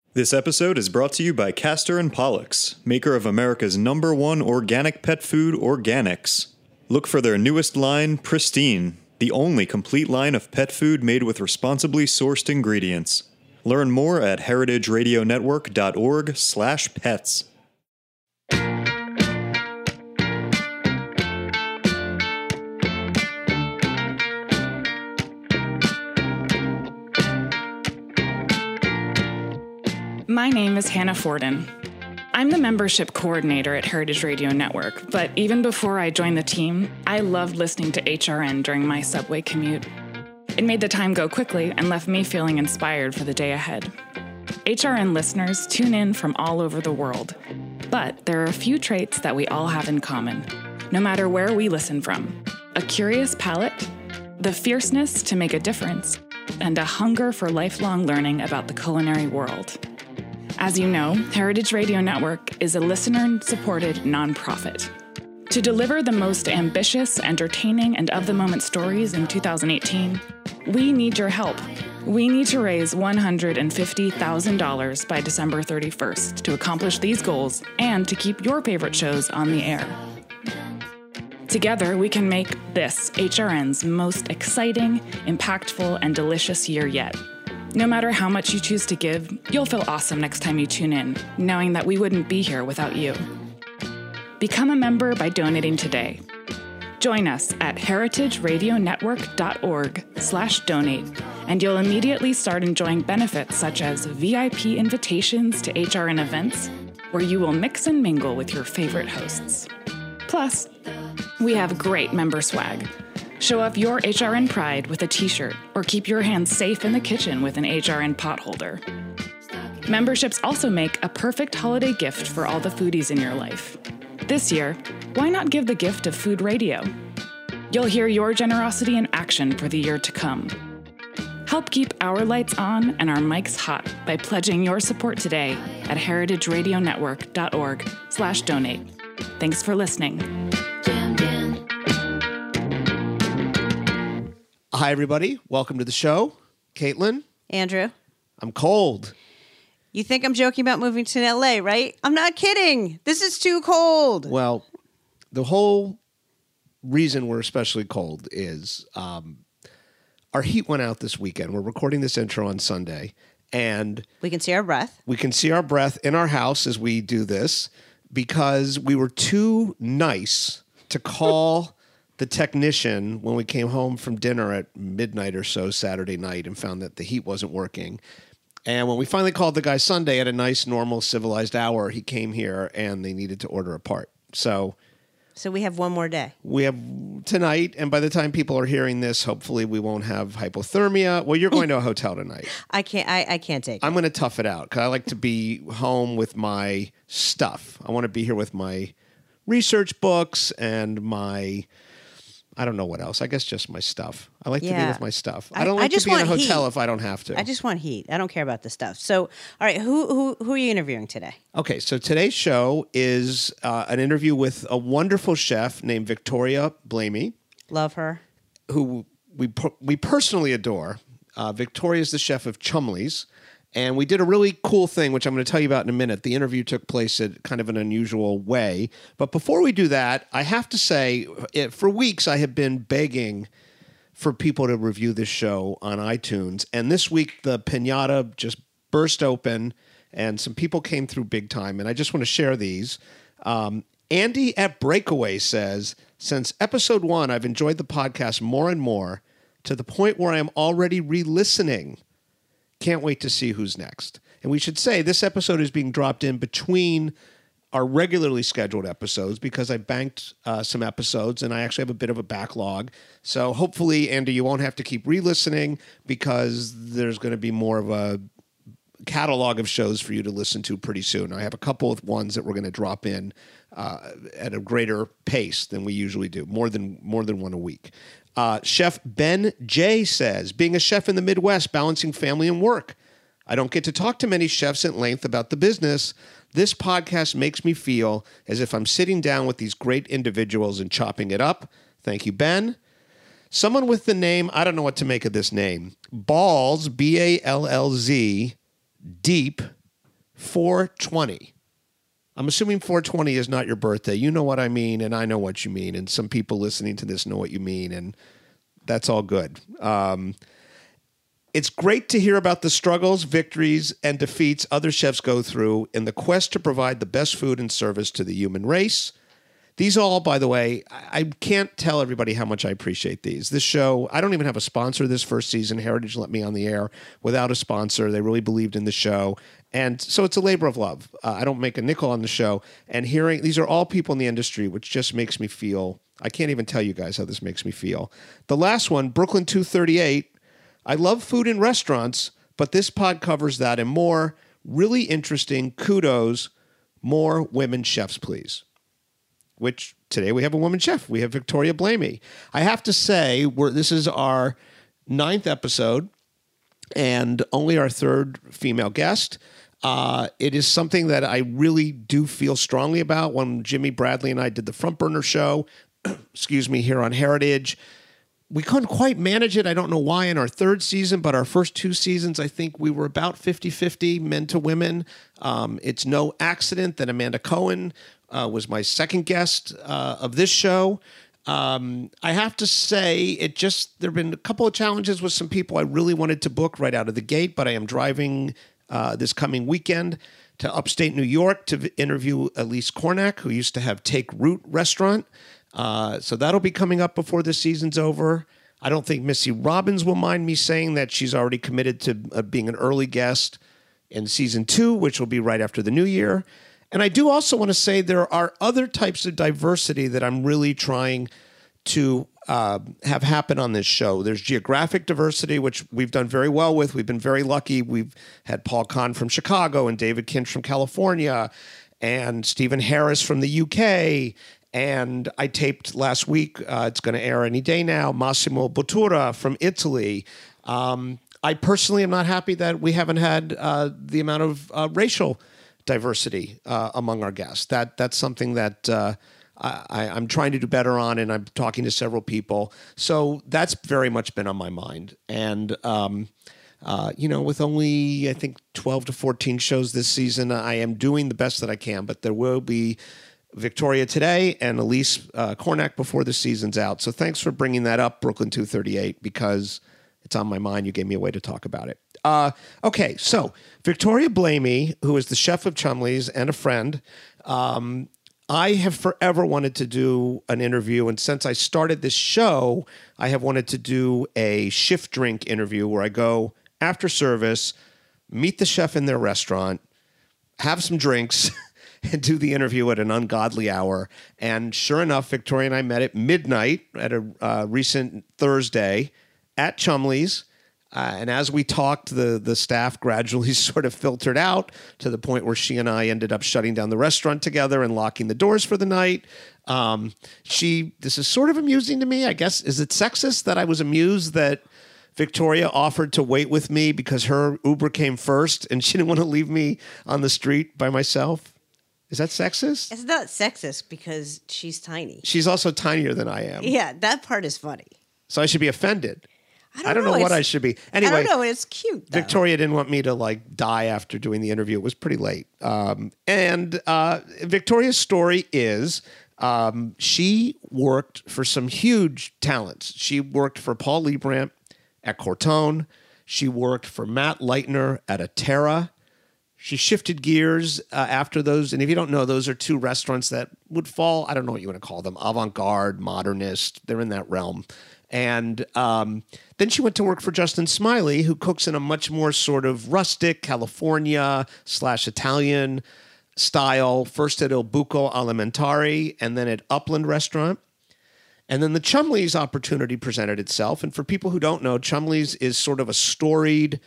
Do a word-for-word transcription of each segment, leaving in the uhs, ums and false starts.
This episode is brought to you by Castor and Pollux, maker of America's number one organic pet food, Organics. Look for their newest line, Pristine, the only complete line of pet food made with responsibly sourced ingredients. Learn more at heritageradionetwork.org slash pets. My name is Hannah Forden. I'm the membership coordinator at Heritage Radio Network, but even before I joined the team, I loved listening to H R N during my subway commute. It made the time go quickly and left me feeling inspired for the day ahead. H R N listeners tune in from all over the world, but there are a few traits that we all have in common, no matter where we listen from. A curious palate, the fierceness to make a difference, and a hunger for lifelong learning about the culinary world. As you know, Heritage Radio Network is a listener-supported nonprofit. To deliver the most ambitious, entertaining, and of-the-moment stories in two thousand eighteen, we need your help. We need to raise one hundred fifty thousand dollars by December thirty-first to accomplish these goals and to keep your favorite shows on the air. Together, we can make this H R N's most exciting, impactful, and delicious year yet. No matter how much you choose to give, you'll feel awesome next time you tune in, knowing that we wouldn't be here without you. Become a member by donating today. Join us at heritageradionetwork.org slash donate, and you'll immediately start enjoying benefits such as V I P invitations to H R N events, where you will mix and mingle with your favorite hosts. Plus, we have great member swag. Show off your H R N pride with a t-shirt, or keep your hands safe in the kitchen with an H R N pot holder. Memberships also make a perfect holiday gift for all the foodies in your life. This year, why not give the gift of food radio? You'll hear your generosity in action for the year to come. Help keep our lights on and our mics hot by pledging your support today at heritageradionetwork.org slash donate. Thanks for listening. Hi, everybody. Welcome to the show. Caitlin. Andrew. I'm cold. You think I'm joking about moving to L A, right? I'm not kidding. This is too cold. Well, the whole reason we're especially cold is um, our heat went out this weekend. We're recording this intro on Sunday, and we can see our breath. We can see our breath in our house as we do this because we were too nice to call the technician when we came home from dinner at midnight or so Saturday night and found that the heat wasn't working. And when we finally called the guy Sunday at a nice, normal, civilized hour, he came here and they needed to order a part. So so we have one more day. We have tonight, and by the time people are hearing this, hopefully we won't have hypothermia. Well, you're going to a hotel tonight. I can't I, I can't take it. I'm going to tough it out because I like to be home with my stuff. I want to be here with my research books and my... I don't know what else. I guess just my stuff. I like yeah. to be with my stuff. I don't like I just to be in a hotel heat. If I don't have to. I just want heat. I don't care about the stuff. So, all right, who who who are you interviewing today? Okay, so today's show is uh, an interview with a wonderful chef named Victoria Blamey. Love her. Who we we personally adore. Uh, Victoria is the chef of Chumley's. And we did a really cool thing, which I'm going to tell you about in a minute. The interview took place in kind of an unusual way. But before we do that, I have to say, it, for weeks I have been begging for people to review this show on iTunes. And this week, the piñata just burst open, and some people came through big time. And I just want to share these. Um, Andy at Breakaway says, since episode one, I've enjoyed the podcast more and more to the point where I am already re-listening. Can't wait to see who's next. And we should say this episode is being dropped in between our regularly scheduled episodes because I banked uh, some episodes and I actually have a bit of a backlog. So hopefully, Andy, you won't have to keep re-listening because there's going to be more of a catalog of shows for you to listen to pretty soon. I have a couple of ones that we're going to drop in uh, at a greater pace than we usually do, more than more than one a week. Uh, Chef Ben J says, being a chef in the Midwest, balancing family and work. I don't get to talk to many chefs at length about the business. This podcast makes me feel as if I'm sitting down with these great individuals and chopping it up. Thank you, Ben. Someone with the name, I don't know what to make of this name, Balls, B A L L Z, Deep, four twenty. I'm assuming four twenty is not your birthday. You know what I mean, and I know what you mean, and some people listening to this know what you mean, and that's all good. Um, it's great to hear about the struggles, victories, and defeats other chefs go through in the quest to provide the best food and service to the human race. These all, by the way, I can't tell everybody how much I appreciate these. This show, I don't even have a sponsor this first season. Heritage let me on the air without a sponsor. They really believed in the show. And so it's a labor of love. Uh, I don't make a nickel on the show. And hearing, these are all people in the industry, which just makes me feel, I can't even tell you guys how this makes me feel. The last one, Brooklyn two thirty-eight. I love food in restaurants, but this pod covers that and more. Really interesting. Kudos. More women chefs, please. Which today we have a woman chef. We have Victoria Blamey. I have to say, we're, this is our ninth episode and only our third female guest. Uh, it is something that I really do feel strongly about. When Jimmy Bradley and I did the Front Burner show, excuse me, here on Heritage, we couldn't quite manage it. I don't know why in our third season, but our first two seasons, I think we were about fifty-fifty men to women. Um, it's no accident that Amanda Cohen uh, was my second guest uh, of this show. Um, I have to say, it just, there have been a couple of challenges with some people I really wanted to book right out of the gate, but I am driving uh, this coming weekend to upstate New York to v- interview Elise Cornack, who used to have Take Root Restaurant. Uh, so that'll be coming up before the season's over. I don't think Missy Robbins will mind me saying that she's already committed to uh, being an early guest in season two, which will be right after the new year. And I do also want to say there are other types of diversity that I'm really trying to uh, have happen on this show. There's geographic diversity, which we've done very well with. We've been very lucky. We've had Paul Kahn from Chicago and David Kinch from California and Stephen Harris from the U K. And I taped last week, uh, it's going to air any day now, Massimo Bottura from Italy. Um, I personally am not happy that we haven't had uh, the amount of uh, racial diversity uh, among our guests. That That's something that uh, I, I'm trying to do better on, and I'm talking to several people. So that's very much been on my mind. And, um, uh, you know, with only, I think, twelve to fourteen shows this season, I am doing the best that I can, but there will be Victoria today and Elise uh, Cornack before the season's out. So thanks for bringing that up, Brooklyn two thirty-eight, because it's on my mind. You gave me a way to talk about it. Uh, okay, so Victoria Blamey, who is the chef of Chumley's and a friend, um, I have forever wanted to do an interview. And since I started this show, I have wanted to do a shift drink interview where I go after service, meet the chef in their restaurant, have some drinks, and do the interview at an ungodly hour. And sure enough, Victoria and I met at midnight at a uh, recent Thursday at Chumley's. Uh, and as we talked, the, the staff gradually sort of filtered out to the point where she and I ended up shutting down the restaurant together and locking the doors for the night. Um, she, this is sort of amusing to me, I guess. Is it sexist that I was amused that Victoria offered to wait with me because her Uber came first and she didn't want to leave me on the street by myself? Is that sexist? It's not sexist because she's tiny. She's also tinier than I am. Yeah, that part is funny. So I should be offended. I don't, I don't know, know what it's- I should be. Anyway, I don't know. It's cute, though. Victoria didn't want me to like die after doing the interview. It was pretty late. Um, and uh, Victoria's story is um, she worked for some huge talents. She worked for Paul Liebrandt at Cortone. She worked for Matt Leitner at Atera. She shifted gears uh, after those. And if you don't know, those are two restaurants that would fall, I don't know what you want to call them, avant-garde, modernist. They're in that realm. And um, then she went to work for Justin Smiley, who cooks in a much more sort of rustic California slash Italian style, first at Il Buco Alimentari and then at Upland Restaurant. And then the Chumley's opportunity presented itself. And for people who don't know, Chumley's is sort of a storied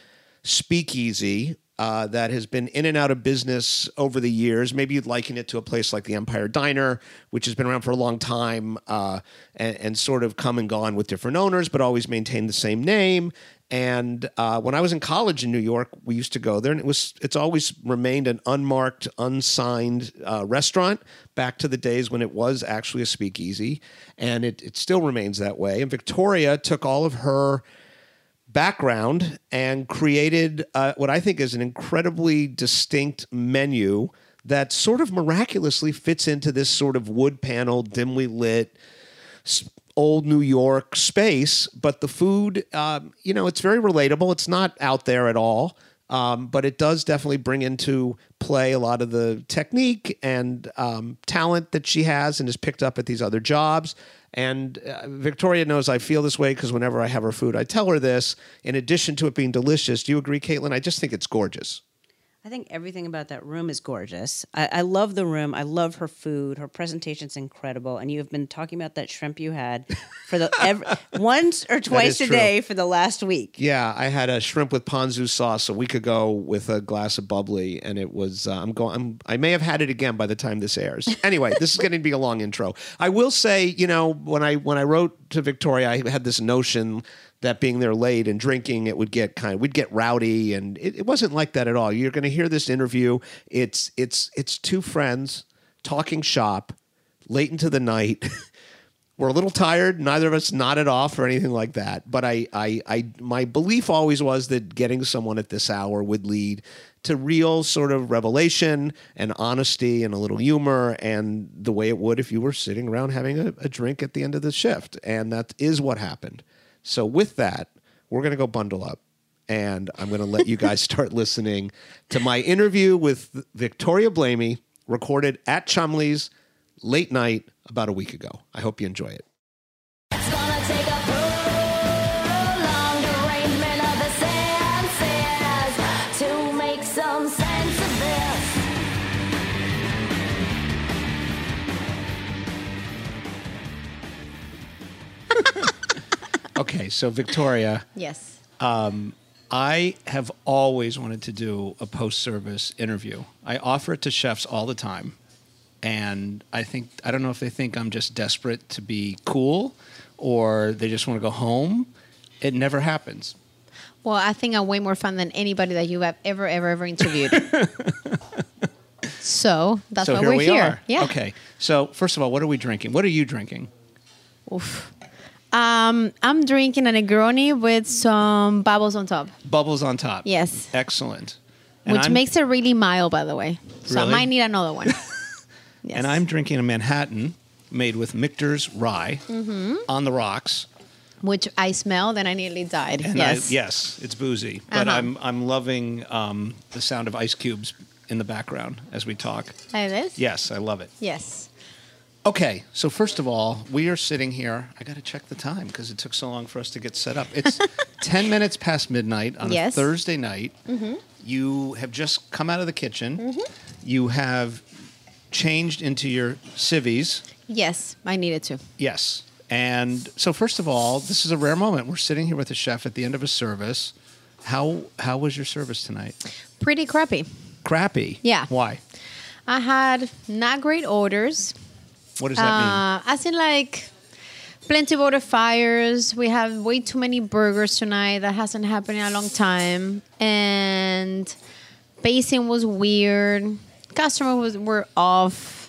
speakeasy uh, that has been in and out of business over the years. Maybe you'd liken it to a place like the Empire Diner, which has been around for a long time uh, and, and sort of come and gone with different owners, but always maintained the same name. And uh, when I was in college in New York, we used to go there, and it was it's always remained an unmarked, unsigned uh, restaurant back to the days when it was actually a speakeasy, and it, it still remains that way. And Victoria took all of her background and created uh, what I think is an incredibly distinct menu that sort of miraculously fits into this sort of wood panel, dimly lit, s- old New York space. But the food, um, you know, it's very relatable. It's not out there at all. Um, but it does definitely bring into play a lot of the technique and um, talent that she has and has picked up at these other jobs. And uh, Victoria knows I feel this way because whenever I have her food, I tell her this. In addition to it being delicious, do you agree, Caitlin? I just think it's gorgeous. I think everything about that room is gorgeous. I, I love the room. I love her food. Her presentation's incredible. And you've been talking about that shrimp you had for the every, once or twice a true. day for the last week. Yeah, I had a shrimp with ponzu sauce a week ago with a glass of bubbly, and it was. Uh, I'm going. I'm, I may have had it again by the time this airs. Anyway, this is going to be a long intro. I will say, you know, when I when I wrote to Victoria, I had this notion that being there late and drinking, it would get kind of, we'd get rowdy, and it, it wasn't like that at all. You're going to hear this interview. It's it's it's two friends talking shop late into the night. We're a little tired. Neither of us nodded off or anything like that. But I, I, I, my belief always was that getting someone at this hour would lead to real sort of revelation and honesty and a little humor, and the way it would if you were sitting around having a, a drink at the end of the shift. And that is what happened. So with that, we're going to go bundle up, and I'm going to let you guys start listening to my interview with Victoria Blamey, recorded at Chumley's late night about a week ago. I hope you enjoy it. It's gonna take a prolonged arrangement of the senses to make some sense of this. Okay, so Victoria, Yes. I have always wanted to do a post-service interview. I offer it to chefs all the time. And I think, I don't know if they think I'm just desperate to be cool or they just want to go home. It never happens. Well, I think I'm way more fun than anybody that you have ever, ever, ever interviewed. So that's so why here we're we here. are. Yeah. Okay. So first of all, what are we drinking? What are you drinking? Oof. Um, I'm drinking a Negroni with some bubbles on top. Bubbles on top. Yes. Excellent. And Which I'm- makes it really mild, by the way. So Really? I might need another one. Yes. And I'm drinking a Manhattan made with Michter's rye Mm-hmm. on the rocks. Which I smelled and I nearly died. And yes. I, yes, it's boozy. But Uh-huh. I'm I'm loving um, the sound of ice cubes in the background as we talk. Like this? Yes, I love it. Yes. Okay, so first of all, we are sitting here. I got to check the time because it took so long for us to get set up. It's ten minutes past midnight on Yes. a Thursday night. Mm-hmm. You have just come out of the kitchen. Mm-hmm. You have changed into your civvies. Yes, I needed to. Yes. And so first of all, this is a rare moment. We're sitting here with a chef at the end of a service. How how was your service tonight? Pretty crappy. Crappy. Yeah. Why? I had not great orders. What does that mean? Uh, as in, like, plenty of order fires. We have way too many burgers tonight. That hasn't happened in a long time. And pacing was weird. Customers was, were off.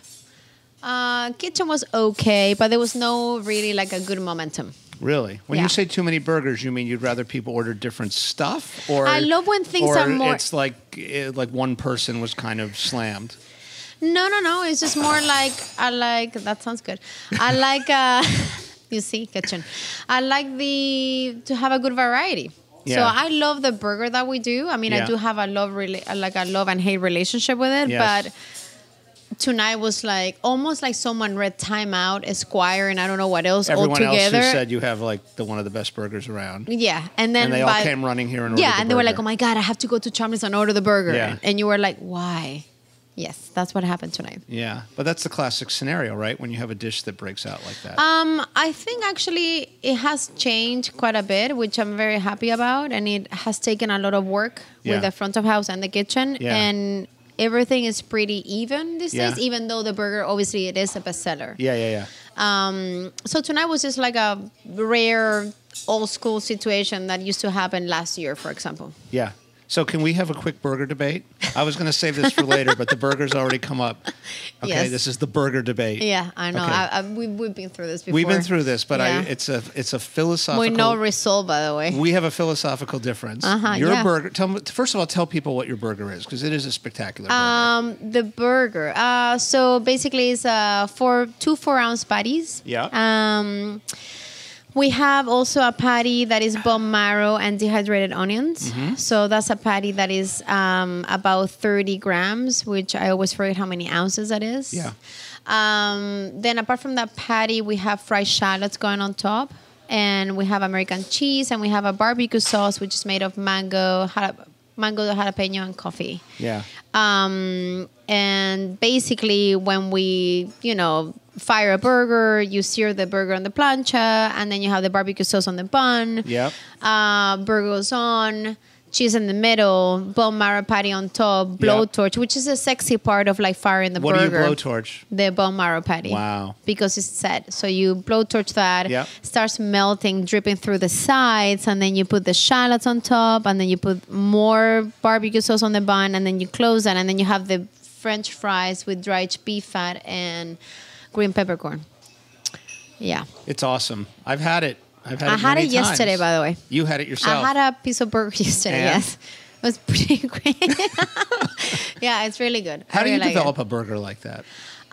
Uh, kitchen was okay, but there was no really, like, a good momentum. Really? When Yeah. you say too many burgers, you mean you'd rather people order different stuff, or I love when things or are more- It's like eh, like one person was kind of slammed. No, no, no. It's just more like, I like, that sounds good. I like, uh, you see, kitchen. I like the, to have a good variety. So Yeah. I love the burger that we do. I mean, Yeah. I do have a love, rela- like a love and hate relationship with it, Yes. but tonight was like, almost like someone read Time Out, Esquire, and I don't know what else Everyone all together. else who said you have like the one of the best burgers around. Yeah, and then And they all by- came running here and ordered yeah, the and they were like, burger. "Oh my god, I have to go to Chumley's and order the burger," Yeah. and you were like, "Why?" Yes, that's what happened tonight. Yeah, but that's the classic scenario, right? When you have a dish that breaks out like that. Um, I think actually it has changed quite a bit, which I'm very happy about, and it has taken a lot of work Yeah. with the front of house and the kitchen, Yeah. and everything is pretty even these Yeah. days. Even though the burger, obviously, it is a bestseller. yeah, yeah, yeah. Um, so tonight was just like a rare old school situation that used to happen last year, for example. Yeah. So can we have a quick burger debate? I was going to save this for later, but the burger's already come up. Okay, Yes. this is the burger debate. Yeah, I know. Okay. I, I, we, we've been through this before. We've been through this, but Yeah. I, it's a it's a philosophical. With no result, by the way. we have a philosophical difference. Uh-huh, your yeah. burger. Tell me, first of all, tell people what your burger is because it is a spectacular burger. Um, the burger. Uh, so basically, it's uh, four two four ounce patties. Yeah. Um, we have also a patty that is bone marrow and dehydrated onions. Mm-hmm. So that's a patty that is um, about thirty grams, which I always forget how many ounces that is. Yeah. Um, then apart from that patty, we have fried shallots going on top, and we have American cheese, and we have a barbecue sauce, which is made of mango, jala- mango jalapeno, and coffee. yeah. Um, and basically, when we, you know, fire a burger, you sear the burger on the plancha, and then you have the barbecue sauce on the bun. Yep. Uh, burger goes on, cheese in the middle, bone marrow patty on top, blowtorch, which is a sexy part of like firing the What burger. do you blowtorch? The bone marrow patty. Wow. Because it's set. So you blowtorch that, Yep. starts melting, dripping through the sides, and then you put the shallots on top, and then you put more barbecue sauce on the bun, and then you close that, and then you have the French fries with dried beef fat and green peppercorn. Yeah. It's awesome. I've had it. I've had I it had many it yesterday, times. by the way. You had it yourself. I had a piece of burger yesterday, And? yes. It was pretty great. Yeah, it's really good. How I do you really like develop it. a burger like that?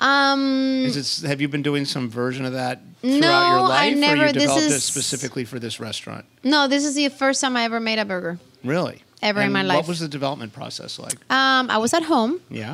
Um, Is it? Have you been doing some version of that throughout No, your I life, never- or you this developed it is- specifically for this restaurant? no, this is the first time I ever made a burger. Really? Ever in And my What life. was the development process like? Um, I was at home Yeah,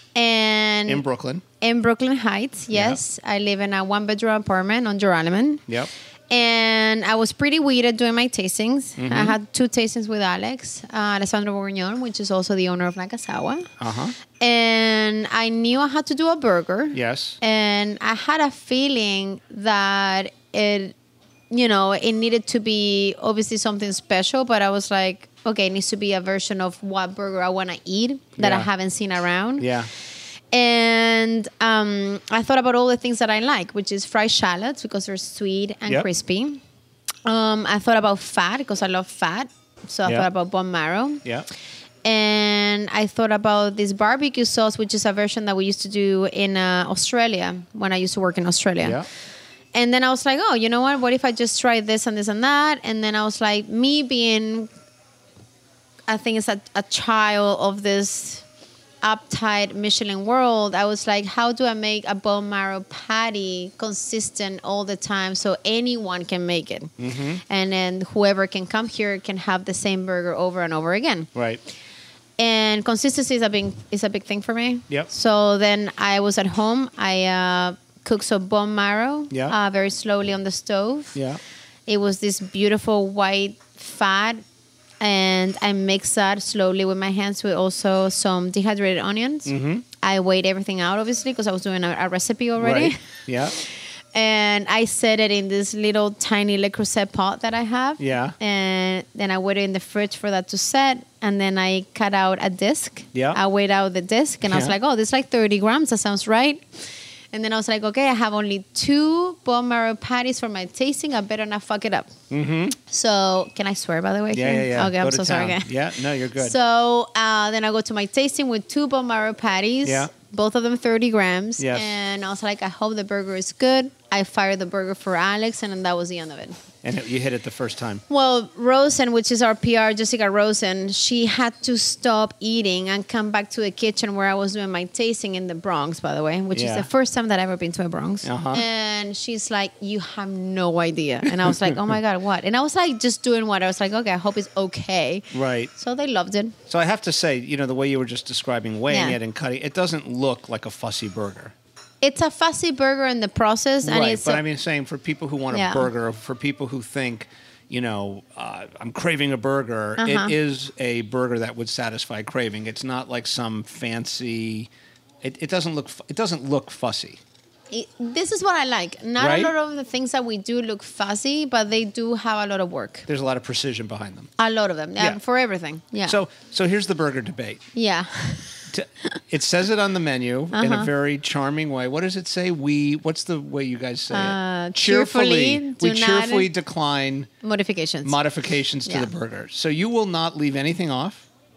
and in Brooklyn. in Brooklyn Heights. Yes, I live in a one bedroom apartment on Joralemon. Yep. And I was pretty weird at doing my tastings. Mm-hmm. I had two tastings with Alex, uh, Alessandro Bourgnon, which is also the owner of Nakasawa. Uh huh. And I knew I had to do a burger. Yes. And I had a feeling that it, you know, it needed to be obviously something special, but I was like, okay, it needs to be a version of what burger I want to eat that I Yeah. haven't seen around. Yeah. And um, I thought about all the things that I like, which is fried shallots because they're sweet and Yep. crispy. Um, I thought about fat because I love fat. So I Yeah. thought about bone marrow. Yeah. And I thought about this barbecue sauce, which is a version that we used to do in uh, Australia when I used to work in Australia. Yeah. And then I was like, oh, you know what? What if I just try this and this and that? And then I was like, me being, I think it's a, a child of this uptight Michelin world, I was like, how do I make a bone marrow patty consistent all the time so anyone can make it? Mm-hmm. And then whoever can come here can have the same burger over and over again. Right. And consistency is a big is a big thing for me. Yep. So then I was at home. I uh, cooked some bone marrow Yeah. uh, very slowly on the stove. Yeah. It was this beautiful white fat, and I mixed that slowly with my hands with also some dehydrated onions. Mm-hmm. I weighed everything out, obviously, because I was doing a, a recipe already. Right. Yeah. And I set it in this little tiny Le Creuset pot that I have. Yeah. And then I waited in the fridge for that to set. And then I cut out a disc. Yeah. I weighed out the disc. And I was Yeah. like, oh, this is like thirty grams. That sounds right. And then I was like, okay, I have only two bone marrow patties for my tasting. I better not fuck it up. Mm-hmm. So can I swear, by the way? Yeah, here? yeah, yeah. Okay, Go I'm to so sorry. town. Okay. Yeah. No, you're good. So uh, then I go to my tasting with two bone marrow patties. Yeah. Both of them thirty grams. Yes. And I was like, I hope the burger is good. I fired the burger for Alex, and then that was the end of it. and it, you hit it the first time. Well, Rosen, which is our P R, Jessica Rosen, she had to stop eating and come back to the kitchen where I was doing my tasting in the Bronx, by the way, which Yeah. is the first time that I've ever been to a Bronx. Uh-huh. And she's like, you have no idea. And I was like, oh my God, what? And I was like, just doing what? I was like, okay, I hope it's okay. Right. So they loved it. So I have to say, you know, the way you were just describing weighing Yeah. it and cutting, it doesn't look like a fussy burger. It's a fussy burger in the process. And Right. it's But a- I mean, saying for people who want Yeah. a burger, for people who think, you know, uh, I'm craving a burger, Uh-huh. it is a burger that would satisfy craving. It's not like some fancy. It, it doesn't look. fu- It doesn't look fussy. it- this is what I like. Not Right? a lot of the things that we do look fussy, but they do have a lot of work. There's a lot of precision behind them. A lot of them. Yeah. Yeah. For everything. Yeah. So, so here's the burger debate. yeah. T- It says it on the menu in Uh-huh. a very charming way. What does it say? We. What's the way you guys say Uh, it? cheerfully we do not- cheerfully decline Modifications. modifications to Yeah. the burger. So you will not leave anything off.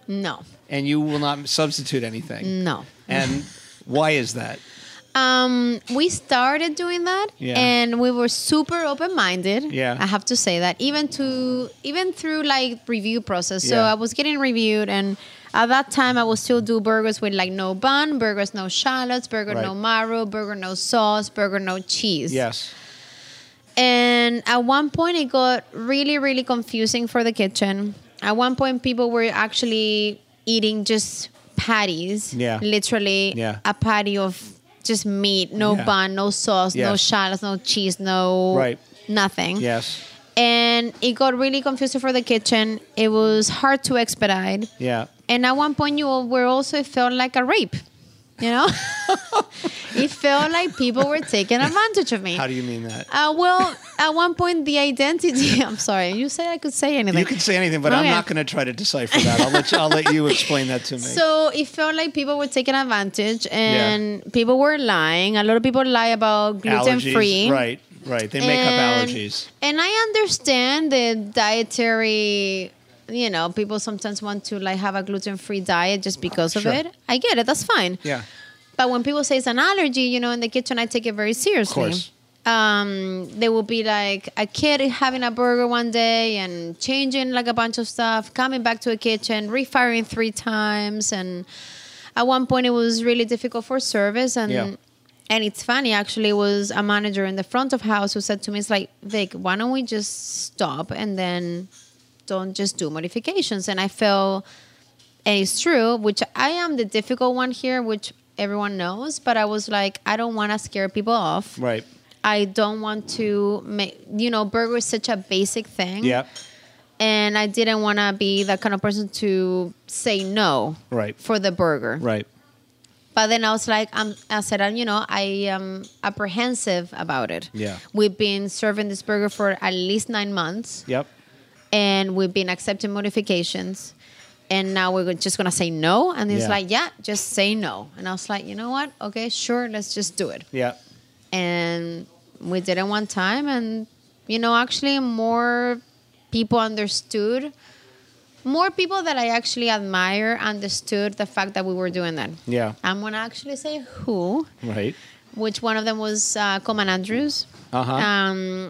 No. And you will not substitute anything. No. And why is that? Um, we started doing that, Yeah. and we were super open-minded. Yeah. I have to say that, even to even through like review process. So Yeah. I was getting reviewed, and at that time I would still do burgers with like no bun, burgers no shallots, burger Right. no marrow, burger no sauce, burger no cheese. Yes. And at one point, it got really, really confusing for the kitchen. At one point, people were actually eating just patties. Yeah. Literally, Yeah. a patty of just meat, no Yeah. bun, no sauce, no Yes. shallots, no cheese, no Right. nothing. Yes. And it got really confusing for the kitchen. It was hard to expedite. Yeah. And at one point, you were also, it felt like a rape. You know, it felt like people were taking advantage of me. How do you mean that? Uh, well, at one point, the identity. I'm sorry. You said I could say anything. You can say anything, but I'm Okay. not going to try to decipher that. I'll let you, I'll let you explain that to me. So it felt like people were taking advantage, and people were lying. A lot of people lie about gluten allergies. free. Right. Right. They make up And- allergies. And I understand the dietary. You know, people sometimes want to like have a gluten free diet just because Sure. of it. I get it. That's fine. Yeah. But when people say it's an allergy, you know, in the kitchen, I take it very seriously. Of course. Um, there will be like a kid having a burger one day and changing like a bunch of stuff, coming back to a kitchen, refiring three times. And at one point, it was really difficult for service. And Yeah. and it's funny, actually, it was a manager in the front of house who said to me, it's like, Vic, why don't we just stop and then don't just do modifications? And I felt, and it's true, which I am the difficult one here, which everyone knows, but I was like, I don't want to scare people off. Right. I don't want to make, you know, burger is such a basic thing. Yeah. And I didn't want to be that kind of person to say no Right. for the burger. Right. But then I was like, I'm, I said, uh, you know, I am apprehensive about it. Yeah. We've been serving this burger for at least nine months. Yep. And we've been accepting modifications. And now we're just going to say no. And he's Yeah. like, yeah, just say no. And I was like, you know what? Okay, sure, let's just do it. Yeah. And we did it one time. And, you know, actually more people understood. More people that I actually admire understood the fact that we were doing that. Yeah. I'm going to actually say who, Right. which one of them was uh, Coleman Andrews. Uh-huh. Um,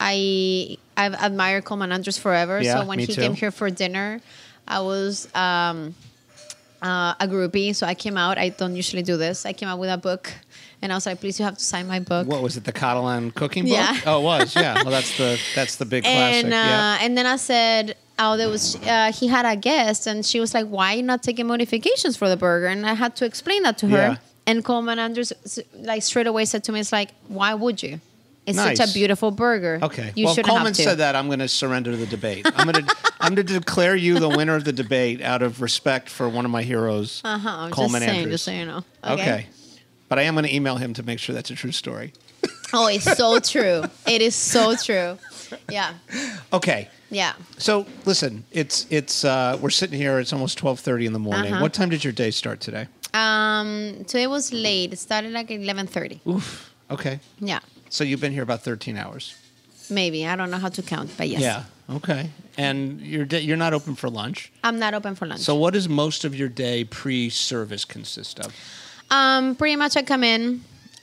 I, I've admired Coleman Andrews forever. Yeah, so when me he too. came here for dinner, I was um, uh, a groupie. So I came out. I don't usually do this. I came out with a book. And I was like, please, you have to sign my book. What was it? The Catalan cooking book? Yeah. Oh, it was. Yeah. Well, that's the that's the big classic. And uh, yeah. and then I said, oh, there was uh, he had a guest, and she was like, why are you not taking modifications for the burger? And I had to explain that to her. Yeah. And Coleman Andrews s- like straight away said to me, it's like, why would you? It's such Nice. a beautiful burger. Okay. You well, shouldn't Coleman have to. said that. I'm going to surrender to the debate. I'm going to I'm going to declare you the winner of the debate out of respect for one of my heroes, Uh-huh. I'm Coleman just saying, Andrews. just so you know. Okay. But I am going to email him to make sure that's a true story. Oh, it's so true. It is so true. Yeah. Okay. Yeah. So listen, it's it's uh, we're sitting here. It's almost twelve thirty in the morning. Uh-huh. What time did your day start today? Um. Today was late. It started like at eleven thirty. Oof. Okay. Yeah. So you've been here about thirteen hours. Maybe. I don't know how to count, but yes. Yeah. Okay. And you're da- you're not open for lunch. I'm not open for lunch. So what does most of your day pre-service consist of? Um, pretty much I come in.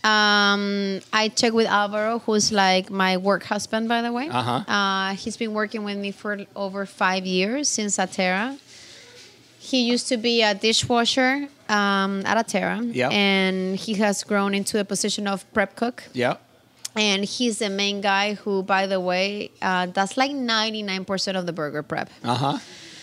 Um, I check with Alvaro, who's like my work husband, by the way. Uh-huh. Uh, he's been working with me for over five years since Atera. He used to be a dishwasher um, at Atera. Yep. And he has grown into a position of prep cook. Yeah. And he's the main guy who, by the way, uh, does like ninety-nine percent of the burger prep. Uh-huh.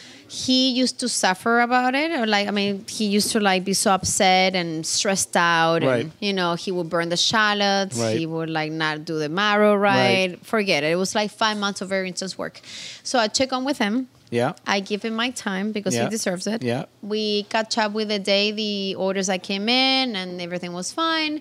He used to suffer about it, or like, I mean, he used to like be so upset and stressed out, Right. and you know, he would burn the shallots, Right. he would like not do the marrow right. Right. Forget it. It was like five months of very intense work. So I check on with him. Yeah. I give him my time because Yeah. he deserves it. Yeah. We catch up with the day the orders that came in, and everything was fine.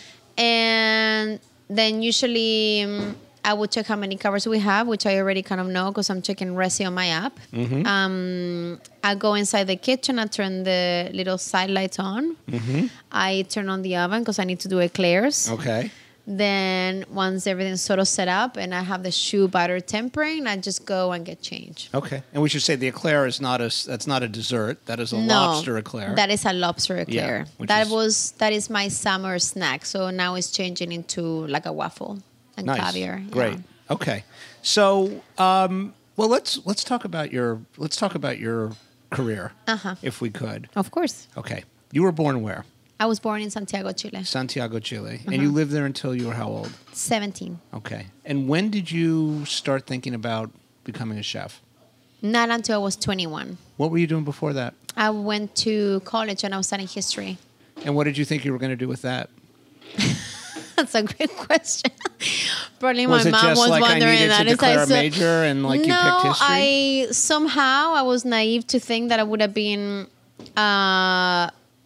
And then usually um, I would check how many covers we have, which I already kind of know because I'm checking Resi on my app. Mm-hmm. Um, I go inside the kitchen. I turn the little side lights on. Mm-hmm. I turn on the oven because I need to do eclairs. Okay. Then once everything's sort of set up and I have the shoe butter tempering, I just go and get change. Okay. And we should say the eclair is not a that's not a dessert. That is a No, lobster eclair. that is a lobster eclair. which that is- was that is my summer snack. So now it's changing into like a waffle and nice. caviar. Yeah. Great. Okay. So, um, well, let's let's talk about your let's talk about your career, Uh-huh. if we could. Of course. Okay. You were born where? I was born in Santiago, Chile. Santiago, Chile. And Uh-huh. you lived there until you were how old? seventeen. Okay. And when did you start thinking about becoming a chef? Not until I was twenty-one. What were you doing before that? I went to college and I was studying history. And what did you think you were going to do with that? That's a great question. Probably Was my it mom just was like I wondering needed to that. It's declare like a so- major and like you no, picked history? I somehow I was naive to think that I would have been uh,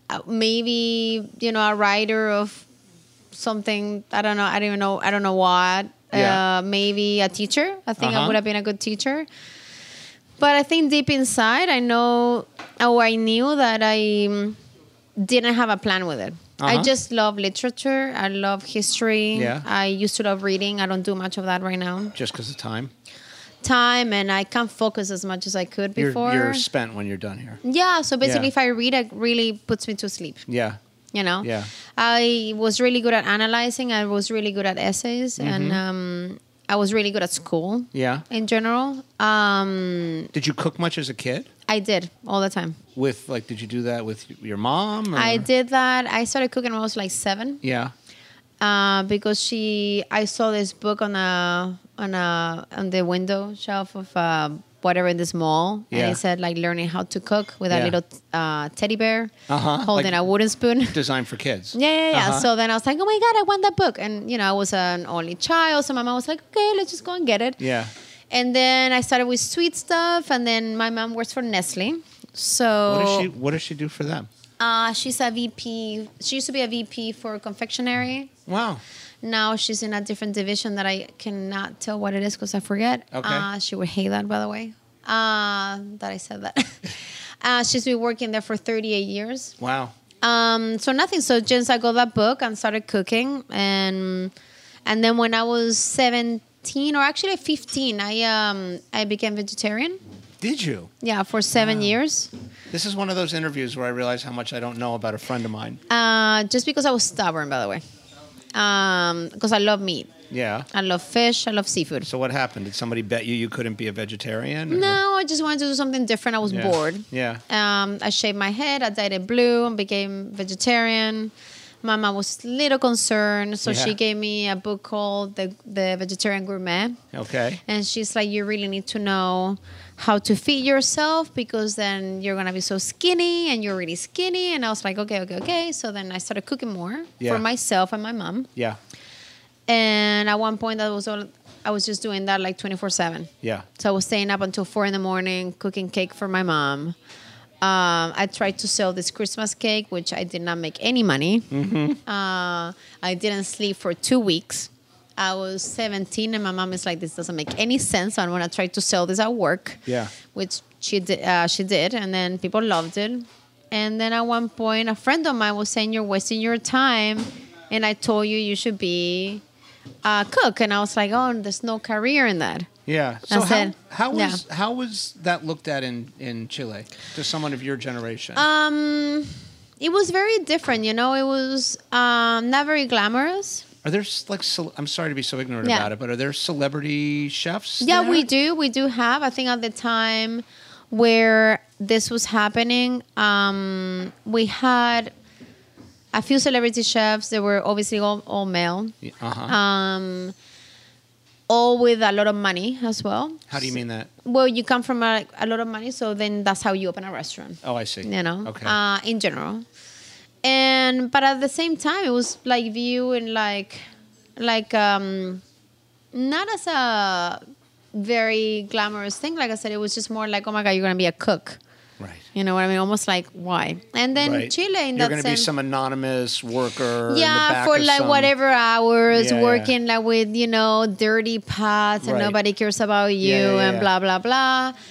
maybe you know a writer of something. I don't know. I don't even know. I don't know what. Yeah. Uh, maybe a teacher. I think I Uh-huh. would have been a good teacher. But I think deep inside, I know, or I knew that I mm, didn't have a plan with it. I Uh-huh. just love literature. I love history. Yeah. I used to love reading. I don't do much of that right now. Just because of time? Time, and I can't focus as much as I could You're, before. you're spent when you're done here. Yeah, so basically, Yeah. if I read, it really puts me to sleep. Yeah. You know, Yeah. I was really good at analyzing. I was really good at essays, and um, I was really good at school. Mm-hmm. Yeah. In general, um, Did you cook much as a kid? I did all the time. With like, did you do that with your mom? Or? I did that. I started cooking when I was like seven. Yeah. Uh, because she, I saw this book on a on a on the window shelf of uh, whatever in this mall, Yeah. and it said like learning how to cook with Yeah. a little uh, teddy bear Uh-huh. holding Like- a wooden spoon. Designed for kids. Yeah, yeah, yeah. Uh-huh. So then I was like, oh my god, I want that book, and you know, I was an only child, so my mom was like, okay, let's just go and get it. Yeah. And then I started with sweet stuff, and then my mom works for Nestle, so What does she What does she do for them? uh, she's a V P. She used to be a V P for confectionery. Wow. Now she's in a different division that I cannot tell what it is because I forget. Okay. Uh, she would hate that, by the way, uh, that I said that. uh, she's been working there for thirty-eight years. Wow. Um, so nothing. So just I got that book and started cooking, and and then when I was seventeen or actually fifteen, I um I became vegetarian. Did you? Yeah, for seven years. This is one of those interviews where I realize how much I don't know about a friend of mine. Uh, just because I was stubborn, by the way. Um, because I love meat. Yeah. I love fish. I love seafood. So what happened? Did somebody bet you you couldn't be a vegetarian? or- No, I just wanted to do something different. I was Yeah. bored. Yeah. Um, I shaved my head. I dyed it blue and became vegetarian. Mama was a little concerned, so Yeah. she gave me a book called the the Vegetarian Gourmet, Okay. and she's like, "You really need to know how to feed yourself because then you're gonna be so skinny, and you're really skinny." And I was like, "Okay, okay, okay." So then I started cooking more Yeah. for myself and my mom. Yeah. And at one point, that was all. I was just doing that like twenty-four seven. Yeah. So I was staying up until four in the morning cooking cake for my mom. Um, I tried to sell this Christmas cake, which I did not make any money. Mm-hmm. Uh, I didn't sleep for two weeks. I was seventeen, and my mom is like, "This doesn't make any sense. I'm gonna try to sell this at work." Yeah. Which she did. Uh, she did, and then people loved it. And then at one point, a friend of mine was saying, "You're wasting your time," and I told you you should be a cook, and I was like, "Oh, there's no career in that." Yeah. So I how, said- how was yeah. how was that looked at in, in Chile to someone of your generation? Um, it was very different, you know. It was um, not very glamorous. Are there s- like cel- I'm sorry to be so ignorant Yeah. about it, but are there celebrity chefs? Yeah, there? we do. We do have. I think at the time where this was happening, um, we had a few celebrity chefs. They were obviously all, all male, Uh huh. um, all with a lot of money as well. How do you mean that? Well, you come from a, a lot of money, so then that's how you open a restaurant. Oh, I see. You know, Okay. uh, in general. And but at the same time, it was like viewed like, like um, not as a very glamorous thing. Like I said, it was just more like, oh my god, you're gonna be a cook. right. You know what I mean? Almost like why? And then Right. Chile, in You're that going to be sense, some anonymous worker. in the yeah, back for of like some- whatever hours, Yeah, yeah. working like with you know dirty pots, and Right. nobody cares about you, Yeah, yeah, and yeah. blah blah blah.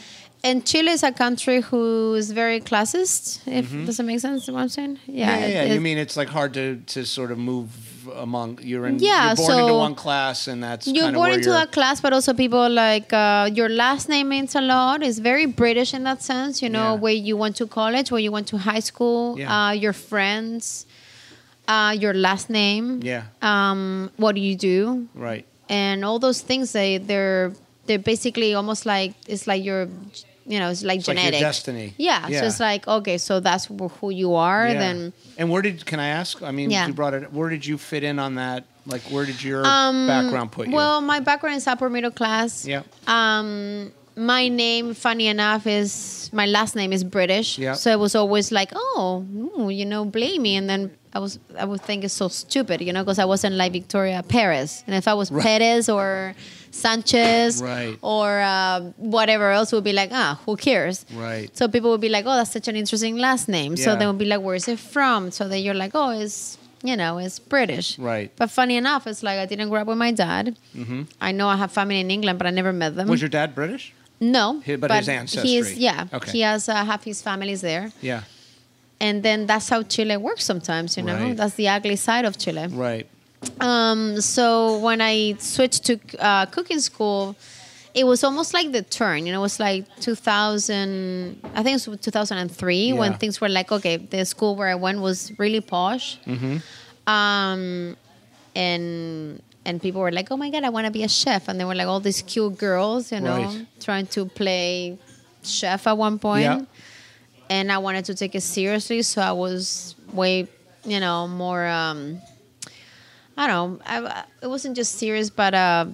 and Chile is a country who is very classist. If does it make sense? What I'm saying? Yeah, yeah, it- yeah. it- You mean it's like hard to, to sort of move among, you're in, Yeah, you're born into so one class and that's You're kind of born where into you're, that class, but also people like uh, your last name means a lot. It's very British in that sense, you know, Yeah. where you went to college, where you went to high school, Yeah. uh, your friends, uh, your last name, Yeah. um, what do you do, right. and all those things. They they're they're basically almost like it's like your, you know, it's like It's like genetic your destiny. Yeah, Yeah. so it's like okay, so that's wh- who you are. Yeah. Then And where did, can I ask? I mean, Yeah. you brought it, where did you fit in on that? Like, where did your Um, background put you? well, my background is upper middle class. Yeah. Um, my name, funny enough, is my last name is British. Yeah. So it was always like, oh, ooh, you know, blame me, and then I was, I would think it's so stupid, you know, because I wasn't like Victoria Perez, and if I was Perez or Sanchez Right. or uh, whatever else, would be like, ah, who cares? Right. So people would be like, oh, that's such an interesting last name. So Yeah. they would be like, where is it from? So then you're like, oh, it's, you know, it's British. Right. But funny enough, it's like I didn't grow up with my dad. Mm-hmm. I know I have family in England, but I never met them. Was your dad British? No. Hi- but his ancestry. He's, yeah. Okay. He has uh, half his family's there. Yeah. And then that's how Chile works sometimes, you know? Right. That's the ugly side of Chile. Right. Um, so when I switched to uh, cooking school, it was almost like the turn. You know, it was like two thousand. I think it was two thousand three when Yeah. things were like, okay, the school where I went was really posh, Mm-hmm. um, and and people were like, oh my god, I want to be a chef, and they were like all these cute girls, you know, Right. trying to play chef at one point. Yeah. And I wanted to take it seriously, so I was way, you know, more. Um, I don't know. I, it wasn't just serious, but uh,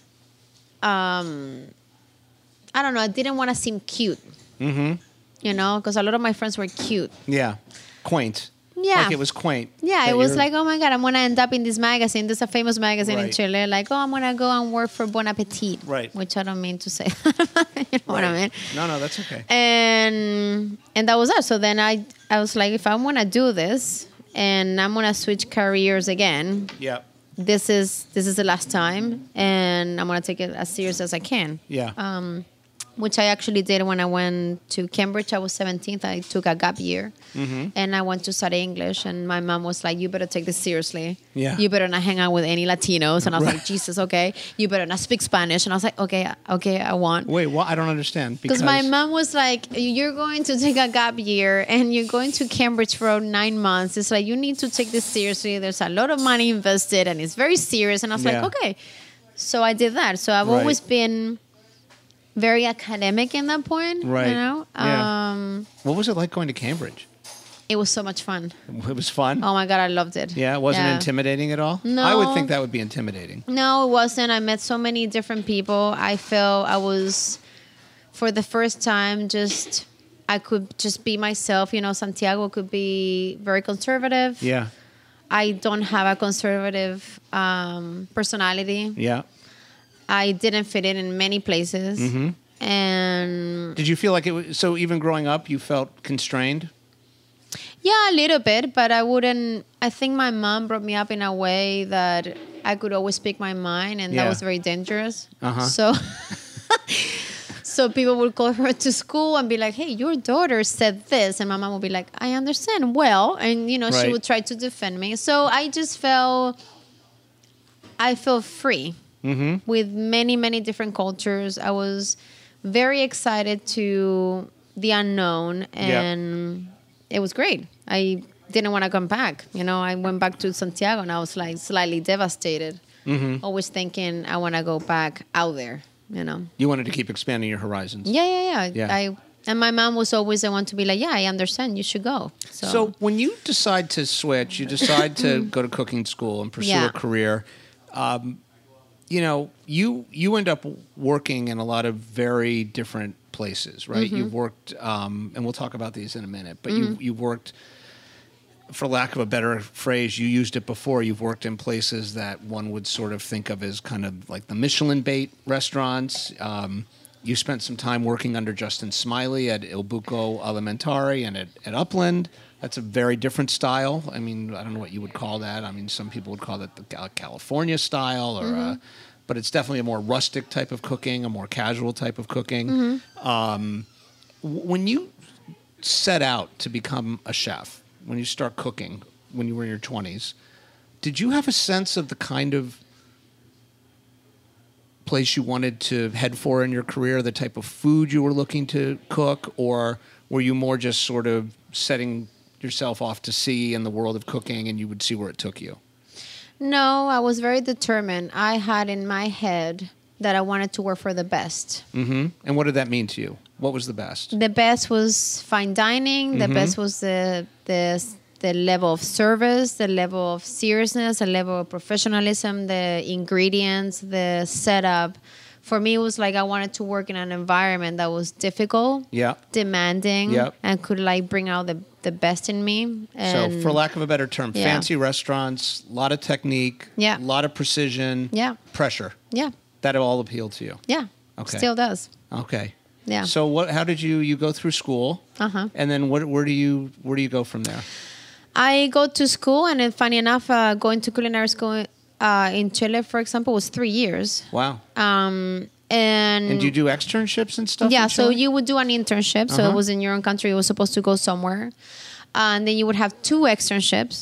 um, I don't know. I didn't want to seem cute. Mm-hmm. You know, because a lot of my friends were cute. Yeah. Quaint. Yeah. Like it was quaint. Yeah, That it was you're- like, oh my god, I'm gonna end up in this magazine. There's a famous magazine in Right. Chile. Like, oh, I'm gonna go and work for Bon Appetit. Right. Which I don't mean to say. You know what I Right. mean? No, no, that's okay. and and that was that. So then I I was like, if I'm gonna do this and I'm gonna switch careers again, Yeah. this is this is the last time, and I'm gonna take it as serious as I can. Yeah. Um, which I actually did when I went to Cambridge. I was seventeen. I took a gap year, Mm-hmm. and I went to study English. And my mom was like, "You better take this seriously. Yeah. You better not hang out with any Latinos." And I was like, "Jesus, okay. You better not speak Spanish." And I was like, "Okay, okay, I want." Wait, what? I don't understand. Because my mom was like, you're going to take a gap year and you're going to Cambridge for nine months. It's like, you need to take this seriously. There's a lot of money invested and it's very serious. And I was Yeah. like, okay. So I did that. So I've Right. always been very academic in that point. Right. You know? Yeah. Um, What was it like going to Cambridge? it was so much fun. It was fun. Oh my God, I loved it. Yeah, it wasn't Yeah. intimidating at all? No. I would think that would be intimidating. No, it wasn't. I met so many different people. I felt I was, for the first time, just I could just be myself. You know, Santiago could be very conservative. Yeah. I don't have a conservative um, personality. Yeah. I didn't fit in in many places. Mm-hmm. And Did you feel like it was so even growing up you felt constrained? yeah, a little bit, but I wouldn't. I think my mom brought me up in a way that I could always speak my mind, and Yeah. that was very dangerous. Uh-huh. So, so people would call her to school and be like, "Hey, your daughter said this," and my mom would be like, "I understand well," and you know, she Right. would try to defend me. So I just felt, I felt free Mm-hmm. with many, many different cultures. I was very excited to the unknown, and it was great. I didn't want to come back. You know, I went back to Santiago, and I was like slightly devastated. Mm-hmm. Always thinking I want to go back out there. You know. You wanted to keep expanding your horizons. Yeah, yeah, yeah. Yeah. I and my mom was always the one to be like, "Yeah, I understand. You should go." So, So when you decide to switch, you decide to go to cooking school and pursue Yeah. a career. Um, you know, you you end up working in a lot of very different places, right? Mm-hmm. You've worked, um, and we'll talk about these in a minute. But you you've worked, for lack of a better phrase, you used it before. You've worked in places that one would sort of think of as kind of like the Michelin bait restaurants. Um, you spent some time working under Justin Smiley at Il Buco Alimentari and at, at Upland. That's a very different style. I mean, I don't know what you would call that. I mean, some people would call it the Cal- California style, or uh, but it's definitely a more rustic type of cooking, a more casual type of cooking. Um, w- when you set out to become a chef, when you start cooking, when you were in your twenties, did you have a sense of the kind of place you wanted to head for in your career, the type of food you were looking to cook, or were you more just sort of setting yourself off to sea in the world of cooking and you would see where it took you? No, I was very determined. I had in my head that I wanted to work for the best. Mm-hmm. And what did that mean to you? What was the best? The best was fine dining. The best was the the the level of service, the level of seriousness, the level of professionalism, the ingredients, the setup. For me, it was like I wanted to work in an environment that was difficult, Yeah. demanding, Yep. and could like bring out the, the best in me. And So, for lack of a better term, Yeah. fancy restaurants, a lot of technique, Yeah. a lot of precision, Yeah. pressure. yeah, That all appealed to you. yeah, Okay. still does. Okay. Yeah. So, what? How did you you go through school? Uh-huh. And then what? Where do you where do you go from there? I go to school, and then funny enough, uh, going to culinary school uh, in Chile, for example, was three years. Wow. Um, and And do you do externships and stuff? yeah, in so Chile? you would do an internship. So Uh-huh. it was in your own country. It was supposed to go somewhere. Uh, and then you would have two externships.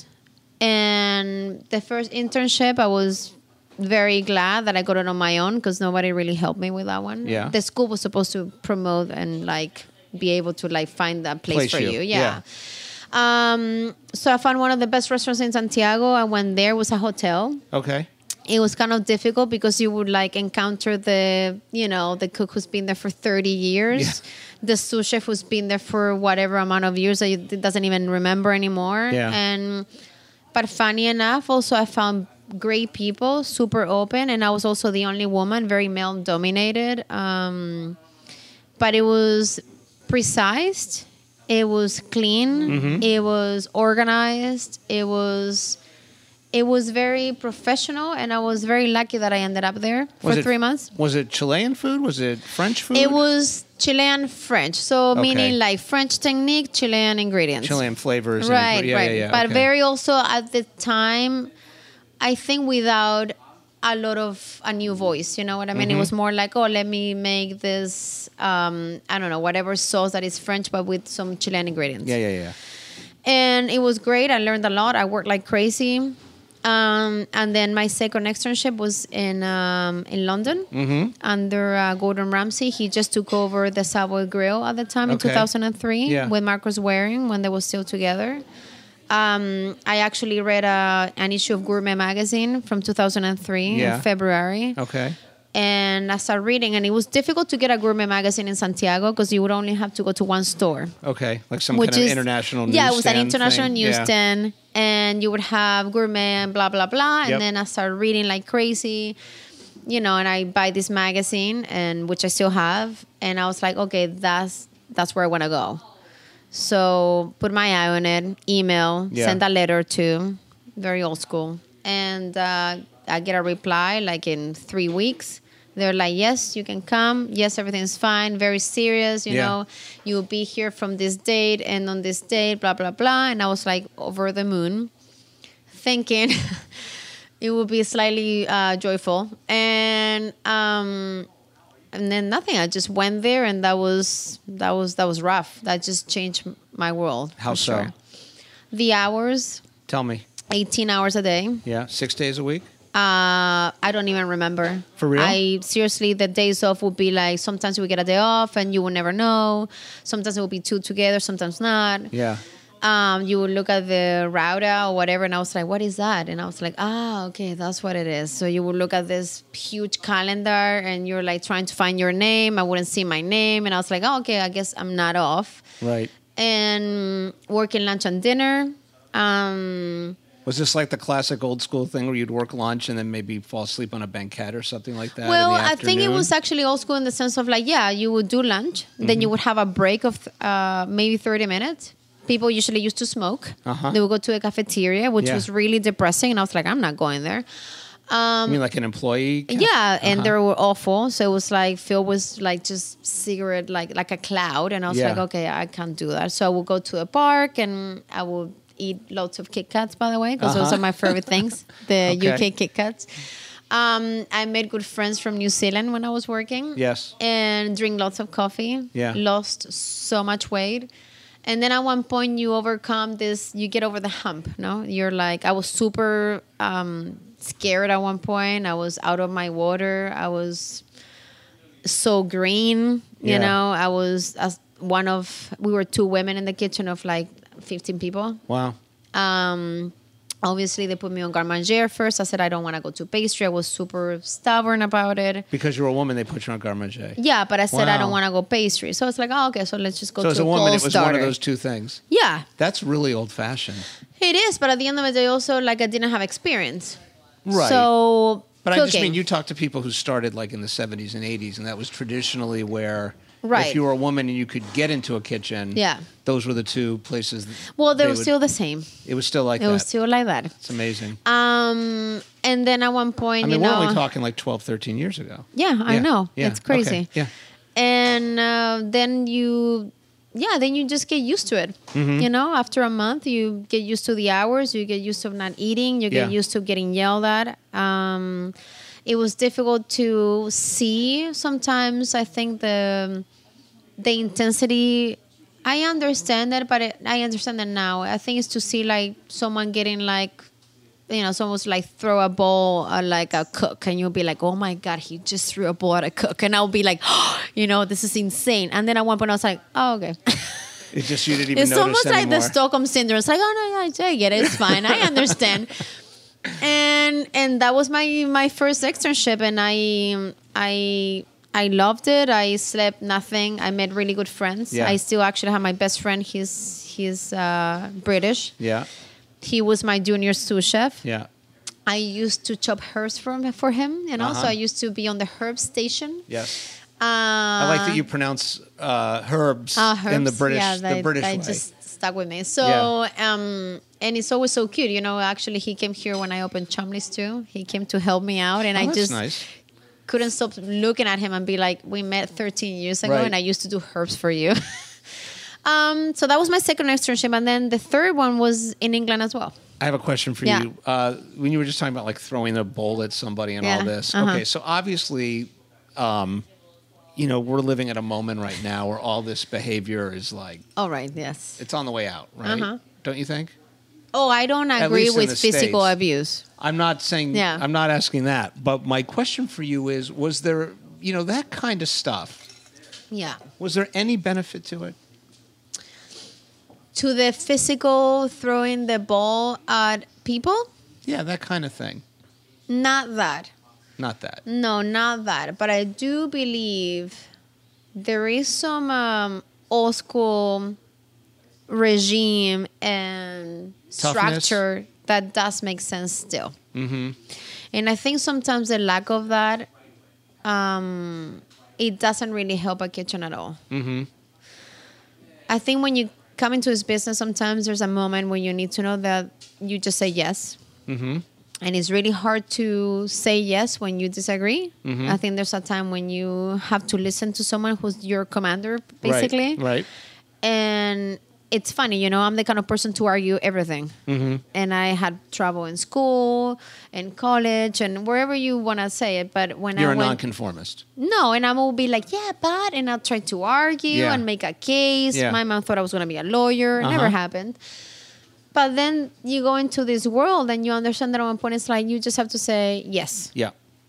And the first internship, I was very glad that I got it on my own because nobody really helped me with that one. Yeah. The school was supposed to promote and like be able to like find that place, Place for you. you. Yeah. Yeah. Um, so I found one of the best restaurants in Santiago. I went there. It was a hotel. Okay. It was kind of difficult because you would like encounter the, you know, the cook who's been there for thirty years, Yeah. the sous chef who's been there for whatever amount of years that you doesn't even remember anymore. Yeah. And, but funny enough, also I found great people, super open. And I was also the only woman, very male dominated. Um, but it was precise. It was clean. Mm-hmm. It was organized. It was... It was very professional, and I was very lucky that I ended up there for Was it- three months. Was it Chilean food? Was it French food? It was Chilean French, so Okay. meaning like French technique, Chilean ingredients. Chilean flavors. and Right, ingre- yeah, right. Yeah, yeah, But okay. very also at the time, I think without a lot of a new voice. You know what I mean? Mm-hmm. It was more like, oh, let me make this, um, I don't know, whatever sauce that is French, but with some Chilean ingredients. Yeah, yeah, yeah. And it was great. I learned a lot. I worked like crazy. Um, and then my second externship was in um, in London Mm-hmm. under uh, Gordon Ramsay. He just took over the Savoy Grill at the time in Okay. two thousand three Yeah. with Marcus Waring when they were still together. Um, I actually read a, an issue of Gourmet magazine from two thousand three Yeah. in February. Okay. And I started reading, and it was difficult to get a gourmet magazine in Santiago because you would only have to go to one store. Okay. Like some Which kind of is international yeah, it was an newsstand international thing. Yeah. newsstand, and you would have gourmet and blah blah blah. And Yep. then I started reading like crazy, you know. And I buy this magazine, and which I still have, and I was like, okay, that's that's where I want to go. So put my eye on it, email, Yeah. send a letter to, very old school, and uh, I get a reply like in three weeks. They're like, yes, you can come. Yes, everything's fine. Very serious, you Yeah. know. You'll be here from this date and on this date, blah, blah, blah. And I was like over the moon, thinking it would be slightly uh, joyful. And um, and then nothing. I just went there, and that was that was that was rough. That just changed my world. How for so? sure. The hours, Tell me. eighteen hours a day. Yeah. Six days a week? Uh, I don't even remember. For real? I seriously, the days off would be like sometimes we get a day off and you will never know. Sometimes it will be two together, sometimes not. Yeah. Um, you would look at the router or whatever, and I was like, "What is that?" And I was like, "Ah, okay, that's what it is." So you would look at this huge calendar, and you're like trying to find your name. I wouldn't see my name, and I was like, "Oh, okay, I guess I'm not off." Right. And working lunch and dinner. Um, Was this like the classic old school thing where you'd work lunch and then maybe fall asleep on a banquette or something like that? Well, in the I think it afternoon? was actually old school in the sense of like, yeah, you would do lunch, then Mm-hmm. you would have a break of uh, maybe thirty minutes. People usually used to smoke. Uh-huh. They would go to a cafeteria, which Yeah. was really depressing. And I was like, I'm not going there. I mean, like an employee? ca- Yeah, and Uh-huh. they were awful. So it was like Phil was like just cigarette, like like a cloud, and I was Yeah. like, okay, I can't do that. So I would go to a park, and I would eat lots of Kit Kats, by the way, because those Uh-huh. are my favorite things, the Okay. U K Kit Kats. Um, I made good friends from New Zealand when I was working. Yes. And drink lots of coffee. Yeah. Lost so much weight. And then at one point you overcome this, you get over the hump, no? You're like, I was super um, scared at one point. I was out of my water. I was so green, you Yeah. know? I was as one of, we were two women in the kitchen of like fifteen people. Wow. Um, obviously, they put me on garde manger first. I said, I don't want to go to pastry. I was super stubborn about it. Because you're a woman, they put you on garde manger. Yeah, but I said, I Wow. don't want to go pastry. So it's like, oh, okay, so let's just go So to as a woman, gold it was starter. one of those two things. Yeah, That's really old-fashioned. it is. But at the end of the day, also, like, I didn't have experience. Right. So, But I just cooking. mean, you talk to people who started like in the seventies and eighties, and that was traditionally where Right. if you were a woman and you could get into a kitchen, Yeah. those were the two places. Well, they, they were would- still the same. It was still like It that. was still like that. It's amazing. Um, and then at one point, I mean, you we're know, only talking like twelve, thirteen years ago. yeah, I Yeah, know. yeah, It's crazy. okay, yeah. And uh, then you, yeah, then you just get used to it. Mm-hmm. You know, after a month, you get used to the hours. You get used to not eating. You get Yeah. used to getting yelled at. Um, it was difficult to see sometimes. I think the the intensity. I understand that, but it, I understand that now. I think it's to see like someone getting like, you know, someone's like throw a ball at like a cook, and you'll be like, oh my God, he just threw a ball at a cook. And I'll be like, oh, you know, this is insane. And then at one point I was like, oh, okay. It just you didn't even It's notice almost like the anymore. Stockholm syndrome. It's like, oh no, no, I get it. It's fine. I understand. and and that was my my first externship, and I I I loved it. I slept nothing. I met really good friends. Yeah. I still actually have my best friend. He's he's uh, British. Yeah, He was my junior sous chef. yeah, I used to chop herbs from for him, you know. So Uh-huh. I used to be on the herb station. yes. Uh, I like that you pronounce uh, herbs uh, in the herbs, British yeah, the that, British that way. just stuck with me. So, Yeah. um, and it's always so cute, you know. Actually, he came here when I opened Chumley's too. He came to help me out, and Oh, I that's just nice. couldn't stop looking at him and be like, "We met thirteen years ago, Right. and I used to do herbs for you." um, so that was my second externship, and then the third one was in England as well. I have a question for Yeah. you. Uh, when you were just talking about like throwing a bowl at somebody and all Yeah, this. uh-huh. Okay, so obviously, um, you know, we're living at a moment right now where all this behavior is like All right, yes. it's on the way out, right? Uh-huh. Don't you think? Oh, I don't agree least in with the physical States. abuse. I'm not saying. Yeah. I'm not asking that. But my question for you is: was there, you know, that kind of stuff? Yeah. Was there any benefit to it? To the physical throwing the ball at people? Yeah, that kind of thing. Not that. Not that. No, not that. But I do believe there is some um, old school regime and Toughness. structure that does make sense still. Mm-hmm. And I think sometimes the lack of that, um, it doesn't really help a kitchen at all. Mm-hmm. I think when you come into this business, sometimes there's a moment when you need to know that you just say yes. Mm-hmm. And it's really hard to say yes when you disagree. Mm-hmm. I think there's a time when you have to listen to someone who's your commander, basically. Right. Right. And it's funny, you know, I'm the kind of person to argue everything. Mm-hmm. And I had trouble in school, in college, and wherever you want to say it. But when You're I a went, nonconformist. no, and I will be like, yeah, but, and I'll try to argue Yeah. and make a case. Yeah. My mom thought I was going to be a lawyer. It Uh-huh. never happened. But then you go into this world and you understand that at one point it's like you just have to say yes. Yeah.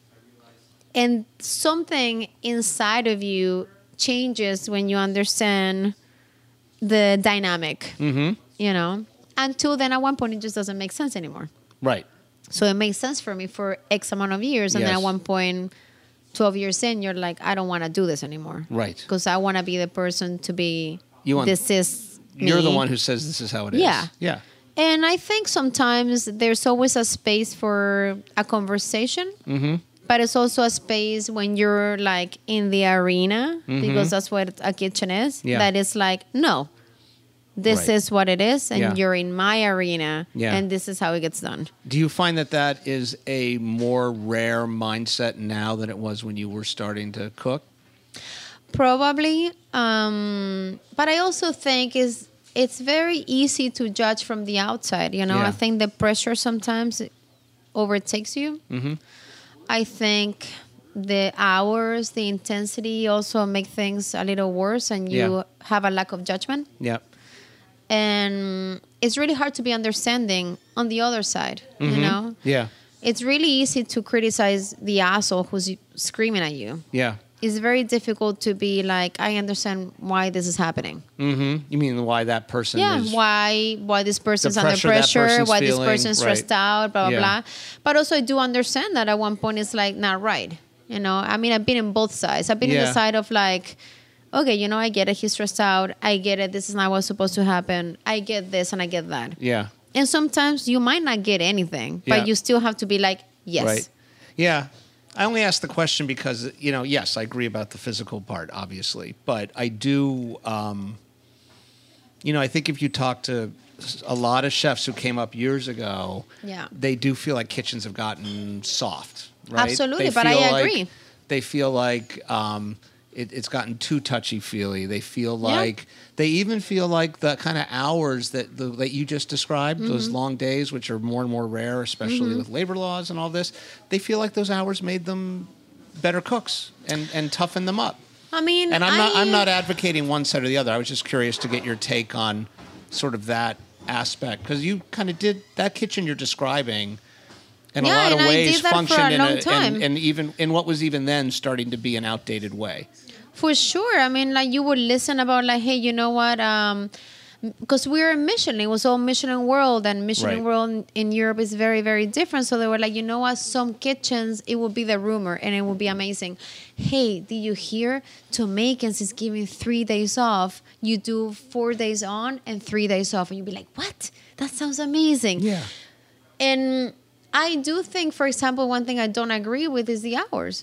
And something inside of you changes when you understand the dynamic, Mm-hmm. you know? Until then, at one point, it just doesn't make sense anymore. Right. So it makes sense for me for X amount of years. And then Yes. at one point, twelve years in, you're like, I don't want to do this anymore. Right. Because I want to be the person to be, You want- this is You're the me. one who says this is how it is. Yeah. Yeah. And I think sometimes there's always a space for a conversation. Mm-hmm. But it's also a space when you're like in the arena, because that's what a kitchen is. Mm-hmm. Yeah. That is like, no, this Right. is what it is. And Yeah. you're in my arena. Yeah. And this is how it gets done. Do you find that that is a more rare mindset now than it was when you were starting to cook? Probably. Um, but I also think is it's very easy to judge from the outside. You know, Yeah. I think the pressure sometimes overtakes you. Mm-hmm. I think the hours, the intensity also make things a little worse, and you Yeah. have a lack of judgment. Yep. And it's really hard to be understanding on the other side, you know? Yeah. It's really easy to criticize the asshole who's screaming at you. Yeah. It's very difficult to be like, I understand why this is happening. Mm-hmm. You mean why that person Yeah, is... why why this person's under pressure that pressure, person's why feeling, this person's stressed right. out, blah, blah, Yeah. blah. But also I do understand that at one point it's like not right. You know, I mean, I've been in both sides. I've been in Yeah. the side of like, okay, you know, I get it. He's stressed out. I get it. This is not what's supposed to happen. I get this and I get that. Yeah. And sometimes you might not get anything, but Yeah. you still have to be like, yes. Right. Yeah. I only asked the question because, you know, yes, I agree about the physical part, obviously. But I do, um, you know, I think if you talk to a lot of chefs who came up years ago, Yeah. they do feel like kitchens have gotten soft, right? Absolutely, They but I feel like- agree. They feel like um, it, it's gotten too touchy-feely. They feel Yeah. like, they even feel like the kind of hours that the, that you just described, Mm-hmm. those long days, which are more and more rare, especially with labor laws and all this, they feel like those hours made them better cooks and, and toughen them up. I mean, And I'm not I- I'm not advocating one side or the other. I was just curious to get your take on sort of that aspect, because you kind of did that kitchen you're describing in Yeah, a lot and of I ways did that for function a in long a, time. And, and even in what was even then starting to be an outdated way. For sure. I mean, like you would listen about like, hey, you know what? Um, because we were in Michelin, it was all Michelin World, and Michelin Right. World in, in Europe is very, very different. So they were like, you know what? Some kitchens, it would be the rumor, and it would be amazing. Hey, did you hear? Tomaykins is giving three days off. You do four days on and three days off, and you'd be like, what? That sounds amazing. And I do think, for example, one thing I don't agree with is the hours.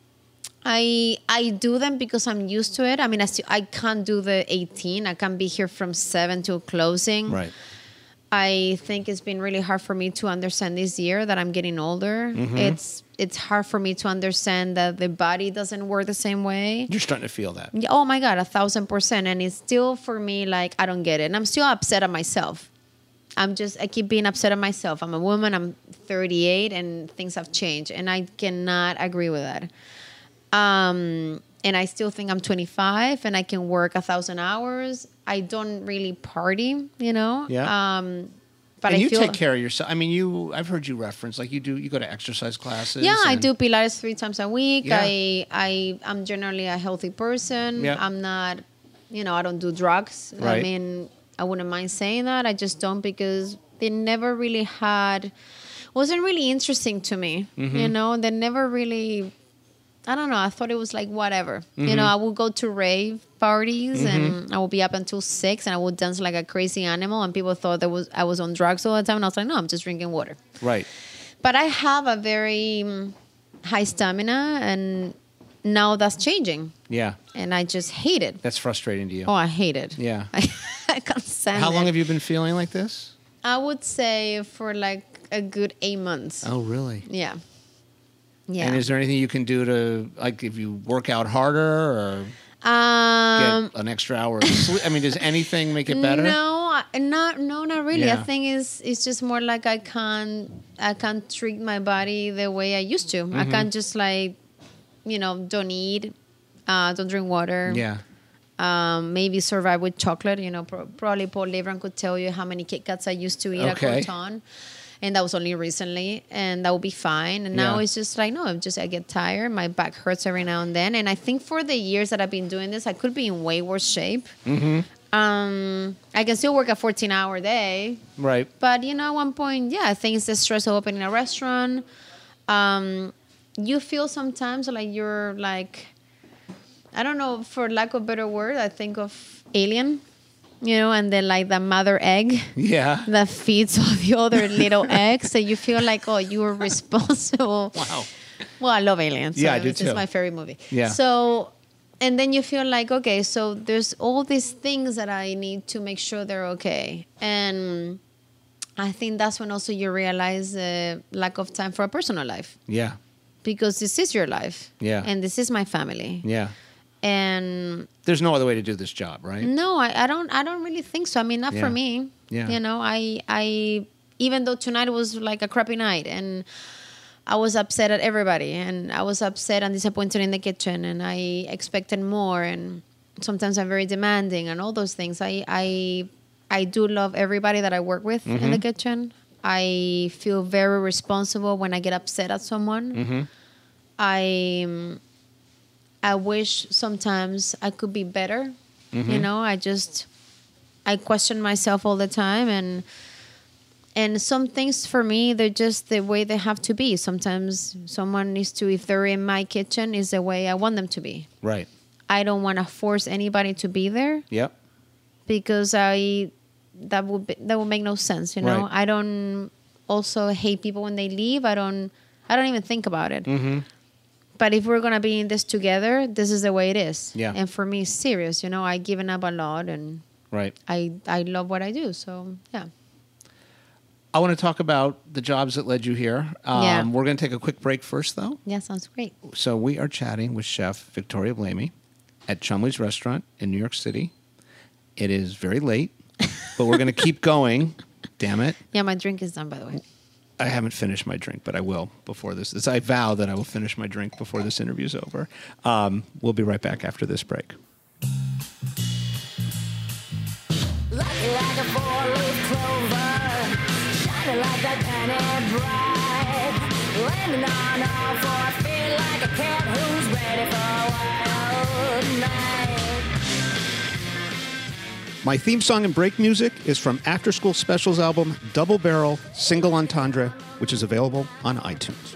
I I do them because I'm used to it. I mean, I, still, I can't do the eighteen. I can't be here from seven till closing. Right. I think it's been really hard for me to understand this year that I'm getting older. Mm-hmm. It's it's hard for me to understand that the body doesn't work the same way. You're starting to feel that. Yeah, oh my God, a thousand percent. And it's still for me like I don't get it. And I'm still upset at myself. I'm just I keep being upset at myself. I'm a woman, I'm thirty-eight, and things have changed. And I cannot agree with that. Um, and I still think I'm twenty-five and I can work a thousand hours. I don't really party, you know? Yeah. Um, but and I you feel, take care of yourself. I mean, you. I've heard you reference like you do. You go to exercise classes. Yeah, I and- do Pilates three times a week. Yeah. I, I, I'm generally a healthy person. Yeah. I'm not, you know, I don't do drugs. I Right. mean, I wouldn't mind saying that. I just don't because they never really had, wasn't really interesting to me. Mm-hmm. You know, they never really, I don't know. I thought it was like whatever. Mm-hmm. You know, I would go to rave parties and I would be up until six and I would dance like a crazy animal and people thought that was I was on drugs all the time and I was like, no, I'm just drinking water. Right. But I have a very um, high stamina, and now that's changing, Yeah. and I just hate it. That's frustrating to you. Oh, I hate it. Yeah. I, I can't stand How it. long have you been feeling like this? I would say for like a good eight months. Oh, really? Yeah. Yeah. And is there anything you can do to, like, if you work out harder or um, get an extra hour of sleep? I mean, does anything make it better? No, I- not no, not really. Yeah. I think it's it's just more like I can't I can't treat my body the way I used to. Mm-hmm. I can't just like, you know, don't eat, uh, don't drink water. Yeah. Um, maybe survive with chocolate. You know, pro- probably Paul Lebron could tell you how many Kit Kats I used to eat Okay. at Corton. And that was only recently, and that would be fine. And now Yeah. it's just like, no, I'm just, I get tired. My back hurts every now and then. And I think for the years that I've been doing this, I could be in way worse shape. Mm-hmm. Um, I can still work a fourteen hour day. Right. But, you know, at one point, yeah, I think it's the stress of opening a restaurant. Um, you feel sometimes like you're like, I don't know, for lack of a better word, I think of Alien, you know, and then like the mother egg Yeah. that feeds all the other little eggs. So you feel like, oh, you were responsible. Wow. Well, I love Aliens. So Yeah, I do it's too. just my favorite movie. Yeah. So, and then you feel like, okay, so there's all these things that I need to make sure they're okay. And I think that's when also you realize the lack of time for a personal life. Yeah. Because this is your life. Yeah. And this is my family. Yeah. And There's no other way to do this job, right? no, I, I don't I don't really think so. I mean, not Yeah. for me. Yeah. You know, I I even though tonight was like a crappy night and I was upset at everybody, and I was upset and disappointed in the kitchen, and I expected more, and sometimes I'm very demanding, and all those things. I I I do love everybody that I work with in the kitchen. I feel very responsible when I get upset at someone. Mm-hmm. I um, I wish sometimes I could be better. Mm-hmm. You know, I just I question myself all the time, and and some things for me, they're just the way they have to be. Sometimes someone needs to, if they're in my kitchen, is the way I want them to be. Right. I don't want to force anybody to be there Yep. because I that would be, that would make no sense. You know, Right. I don't also hate people when they leave. I don't I don't even think about it. Mm-hmm. But if we're gonna be in this together, this is the way it is. Yeah. And for me, it's serious. You know, I've given up a lot, and Right. I I love what I do. So yeah. I want to talk about the jobs that led you here. Um, Yeah. We're going to take a quick break first, though. Yeah, sounds great. So we are chatting with Chef Victoria Blamey at Chumley's Restaurant in New York City. It is very late, but we're going to keep going. Damn it. Yeah, my drink is done, by the way. I haven't finished my drink, but I will before this. this I vow that I will finish my drink before this interview's over. Um, we'll be right back after this break. Lucky like a four-leaf clover, shining like that penny bright, landing on all four feet like a cat who's ready for a wild night. My theme song and break music is from After School Specials album Double Barrel Single Entendre, which is available on iTunes.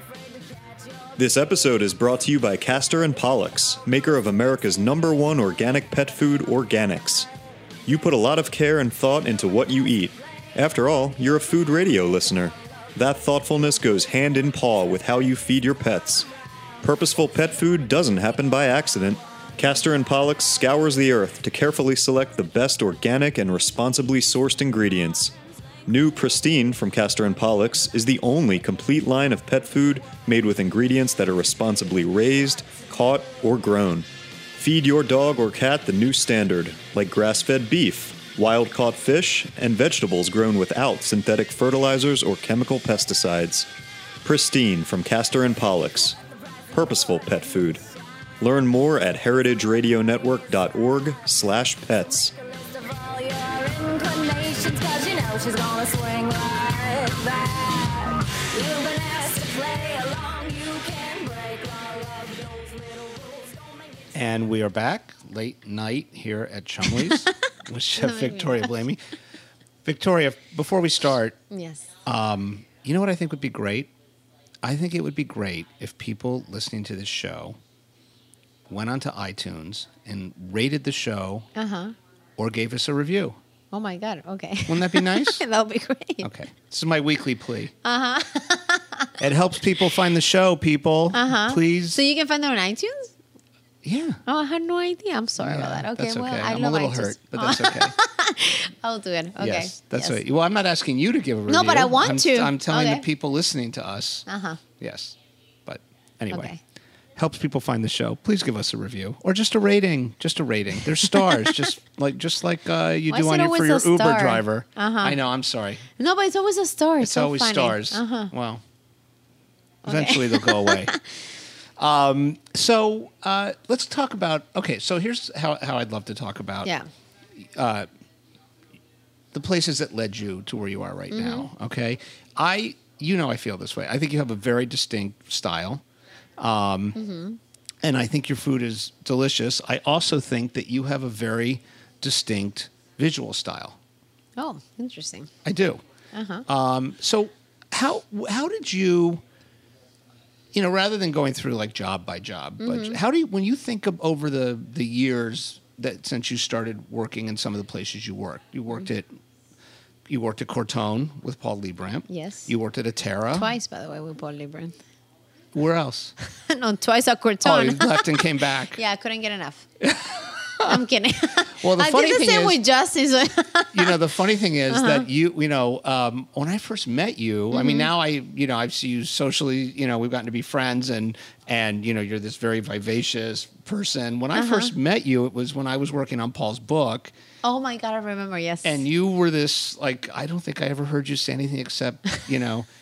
This episode is brought to you by Castor and Pollux, maker of America's number one organic pet food, Organics. You put a lot of care and thought into what you eat. After all, you're a food radio listener. That thoughtfulness goes hand in paw with how you feed your pets. Purposeful pet food doesn't happen by accident. Castor and Pollux scours the earth to carefully select the best organic and responsibly sourced ingredients. New Pristine from Castor and Pollux is the only complete line of pet food made with ingredients that are responsibly raised, caught, or grown. Feed your dog or cat the new standard, like grass-fed beef, wild-caught fish, and vegetables grown without synthetic fertilizers or chemical pesticides. Pristine from Castor and Pollux. Purposeful pet food. Learn more at heritageradionetwork.org slash pets. List of all your inclinations, 'cause you know she's gonna swing like that. You've been asked to play along, you can break all of those little rules. Don't make me And we are back late night here at Chumley's with Chef Victoria Blamey. Victoria, before we start, Yes. um, you know what I think would be great? I think it would be great if people listening to this show went onto iTunes and rated the show Uh huh. or gave us a review. Oh my God. Okay. Wouldn't that be nice? That would be great. Okay. This is my weekly plea. Uh huh. It helps people find the show, people. Uh huh. Please. So you can find them on iTunes? yeah. Oh, I had no idea. I'm sorry about that. Okay, that's okay. well, I I'm love a little iTunes. hurt, but that's okay. I'll do it. Okay. Yes, that's yes. right. Well, I'm not asking you to give a review. No, but I want I'm, to. I'm telling Okay. the people listening to us. Uh huh. Yes. But anyway, Okay. helps people find the show. Please give us a review or just a rating. Just a rating. There's stars, just like just like uh, you Why do is on it your for always your a Uber star? driver. Uh-huh. I know. I'm sorry. No, but it's always a star. It's so always funny. stars. Uh-huh. Well, eventually they'll go away. Um, so uh, let's talk about. Okay, so here's how how I'd love to talk about. Yeah. The places that led you to where you are right now. Mm-hmm. Okay, I you know I feel this way. I think you have a very distinct style, um, Mm-hmm. and I think your food is delicious. I also think that you have a very distinct visual style. Oh, interesting. I do. Uh-huh. Um, so how how did you, you know, rather than going through like job by job, Mm-hmm. but how do you when you think of over the the years that since you started working in some of the places you worked, you worked Mm-hmm. at you worked at Cortone with Paul Liebrandt. Yes. You worked at Atera. Twice, by the way, with Paul Liebrandt. Where else? No, twice at Oh, Cortone. you left and came back. Yeah, I couldn't get enough. I'm kidding. Well, the I funny did the thing same is- with Justice. You know, the funny thing is Uh-huh. that you, you know, um, when I first met you, I Mm-hmm. mean, now I, you know, I see you socially, you know, we've gotten to be friends and, and, you know, you're this very vivacious person. When I Uh-huh. first met you, it was when I was working on Paul's book Oh my God, I remember. Yes. and you were this, like, I don't think I ever heard you say anything except, you know,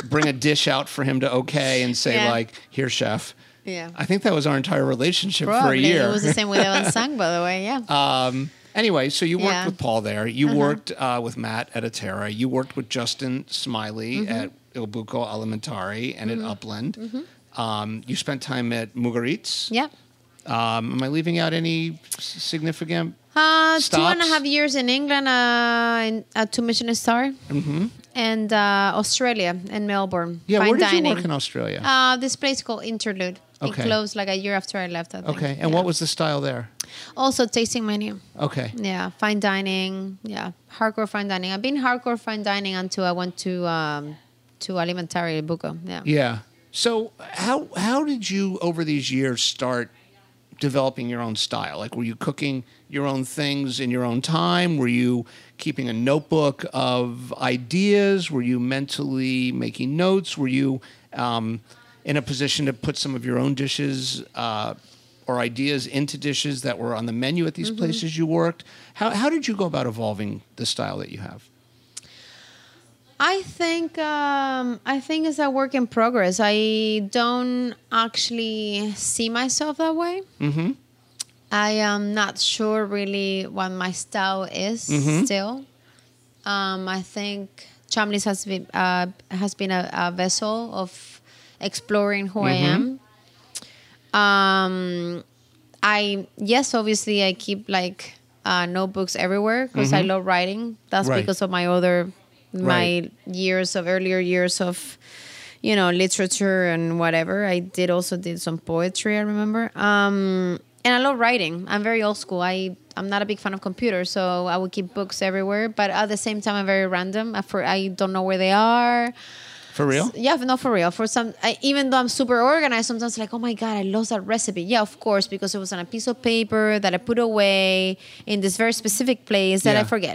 bring a dish out for him to okay and say Yeah. like, "Here, chef." Yeah. I think that was our entire relationship Probably. for a year. It was the same with Evan Sang, by the way. Yeah. Um, anyway, so you worked Yeah. with Paul there. You Uh-huh. worked uh, with Matt at Atera. You worked with Justin Smiley Mm-hmm. at Il Buco Alimentari and at Upland. Um, you spent time at Mugaritz. yeah. Um, am I leaving out any s- significant? Uh, two and a Stops? half years in England, uh, in, uh, two Michelin star, mm-hmm. and uh, Australia in Melbourne. Yeah, fine where did dining. you work in Australia? Uh, this place called Interlude. Okay. It closed like a year after I left. I think. okay, and Yeah. what was the style there? Also tasting menu. Okay. Yeah, fine dining. Yeah, hardcore fine dining. I've been hardcore fine dining until I went to um, to Alimentari Il Buco. Yeah. Yeah. So how how did you over these years start developing your own style? Like, were you cooking your own things in your own time? Were you keeping a notebook of ideas? Were you mentally making notes? Were you um, in a position to put some of your own dishes uh, or ideas into dishes that were on the menu at these Mm-hmm. places you worked? How how did you go about evolving the style that you have? I think um, I think it's a work in progress. I don't actually see myself that way. Mm-hmm. I am not sure really what my style is still. Um, I think Chambliss has been uh, has been a, a vessel of exploring who I am. Um, I yes, obviously I keep like uh, notebooks everywhere because I love writing. That's Right. because of my other my Right. years of earlier years of you know literature and whatever. I did also did some poetry. I remember. Um, and I love writing. I'm very old school. I I'm not a big fan of computers, so I would keep books everywhere. But at the same time, I'm very random. I, for, I don't know where they are. For real? Yeah, no, for real. For some, I, even though I'm super organized, sometimes like, oh my god, I lost that recipe. Yeah, of course, because it was on a piece of paper that I put away in this very specific place that Yeah. I forget.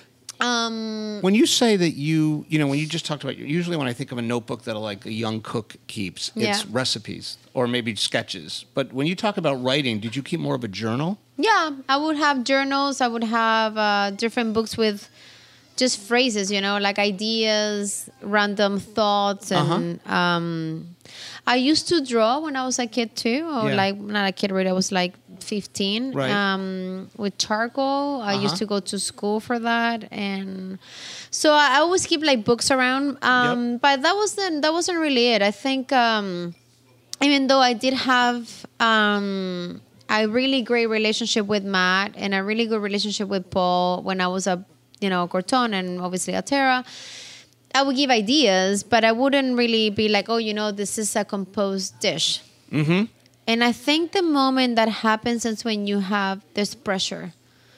Um, When you say that you, you know, when you just talked about, usually when I think of a notebook that like a young cook keeps, it's Yeah. recipes or maybe sketches. But when you talk about writing, did you keep more of a journal? yeah, I would have journals. I would have uh, different books with just phrases, you know, like ideas, random thoughts, and Uh-huh. um, I used to draw when I was a kid too, or Yeah. like not a kid, really. I was like fifteen. Right. Um, with charcoal, I Uh-huh. used to go to school for that, and so I I always keep like books around. Um, Yep. But that wasn't that wasn't really it. I think um, even though I did have um, a really great relationship with Matt and a really good relationship with Paul when I was a you know Corton and obviously Atera, I would give ideas, but I wouldn't really be like, oh, you know, this is a composed dish. Mm-hmm. And I think the moment that happens is when you have this pressure.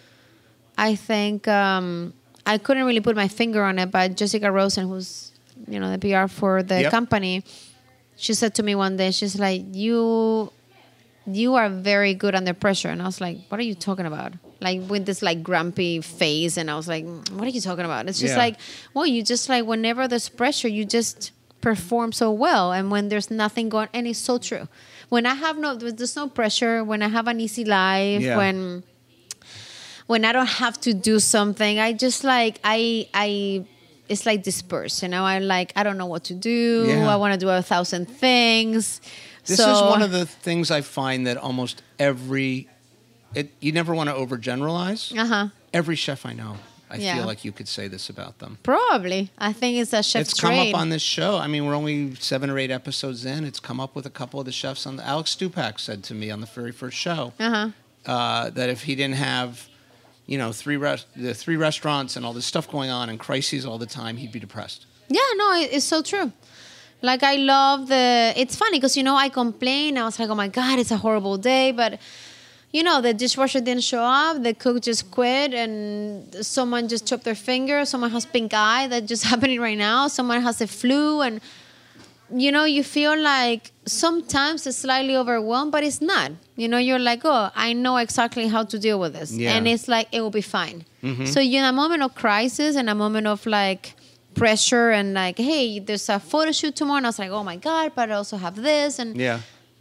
I think um, I couldn't really put my finger on it, but Jessica Rosen, who's you know the P R for the Yep. company, she said to me one day, she's like, you you are very good under pressure. And I was like, what are you talking about? Like with this like grumpy face. And I was like, what are you talking about? It's just Yeah. like, well, you just like, whenever there's pressure, you just perform so well. And when there's nothing going, and it's so true. When I have no, there's no pressure, when I have an easy life, Yeah. when, when I don't have to do something, I just like, I, I, it's like disperse, you know, I like, I don't know what to do. Yeah. I want to do a thousand things. This so, is one of the things I find that almost every, it, you never want to overgeneralize. uh-huh. Every chef I know, I Yeah. feel like you could say this about them. Probably. I think it's a chef's It's come trade. up on this show. I mean, we're only seven or eight episodes in. It's come up with a couple of the chefs on the. Alex Stupak said to me on the very first show Uh-huh. uh, that if he didn't have, you know, three res- the three restaurants and all this stuff going on and crises all the time, he'd be depressed. Yeah, no, it, it's so true. Like, I love the... It's funny because, you know, I complain. I was like, oh, my God, it's a horrible day. But, you know, the dishwasher didn't show up. The cook just quit. And someone just chopped their finger. Someone has pink eye. That's just happening right now. Someone has a flu. And, you know, you feel like sometimes it's slightly overwhelmed, but it's not. You know, you're like, oh, I know exactly how to deal with this. Yeah. And it's like, it will be fine. So you're in a moment of crisis and a moment of, like... pressure and like, hey, there's a photo shoot tomorrow. And I was like, oh my God, but I also have this. And Yeah.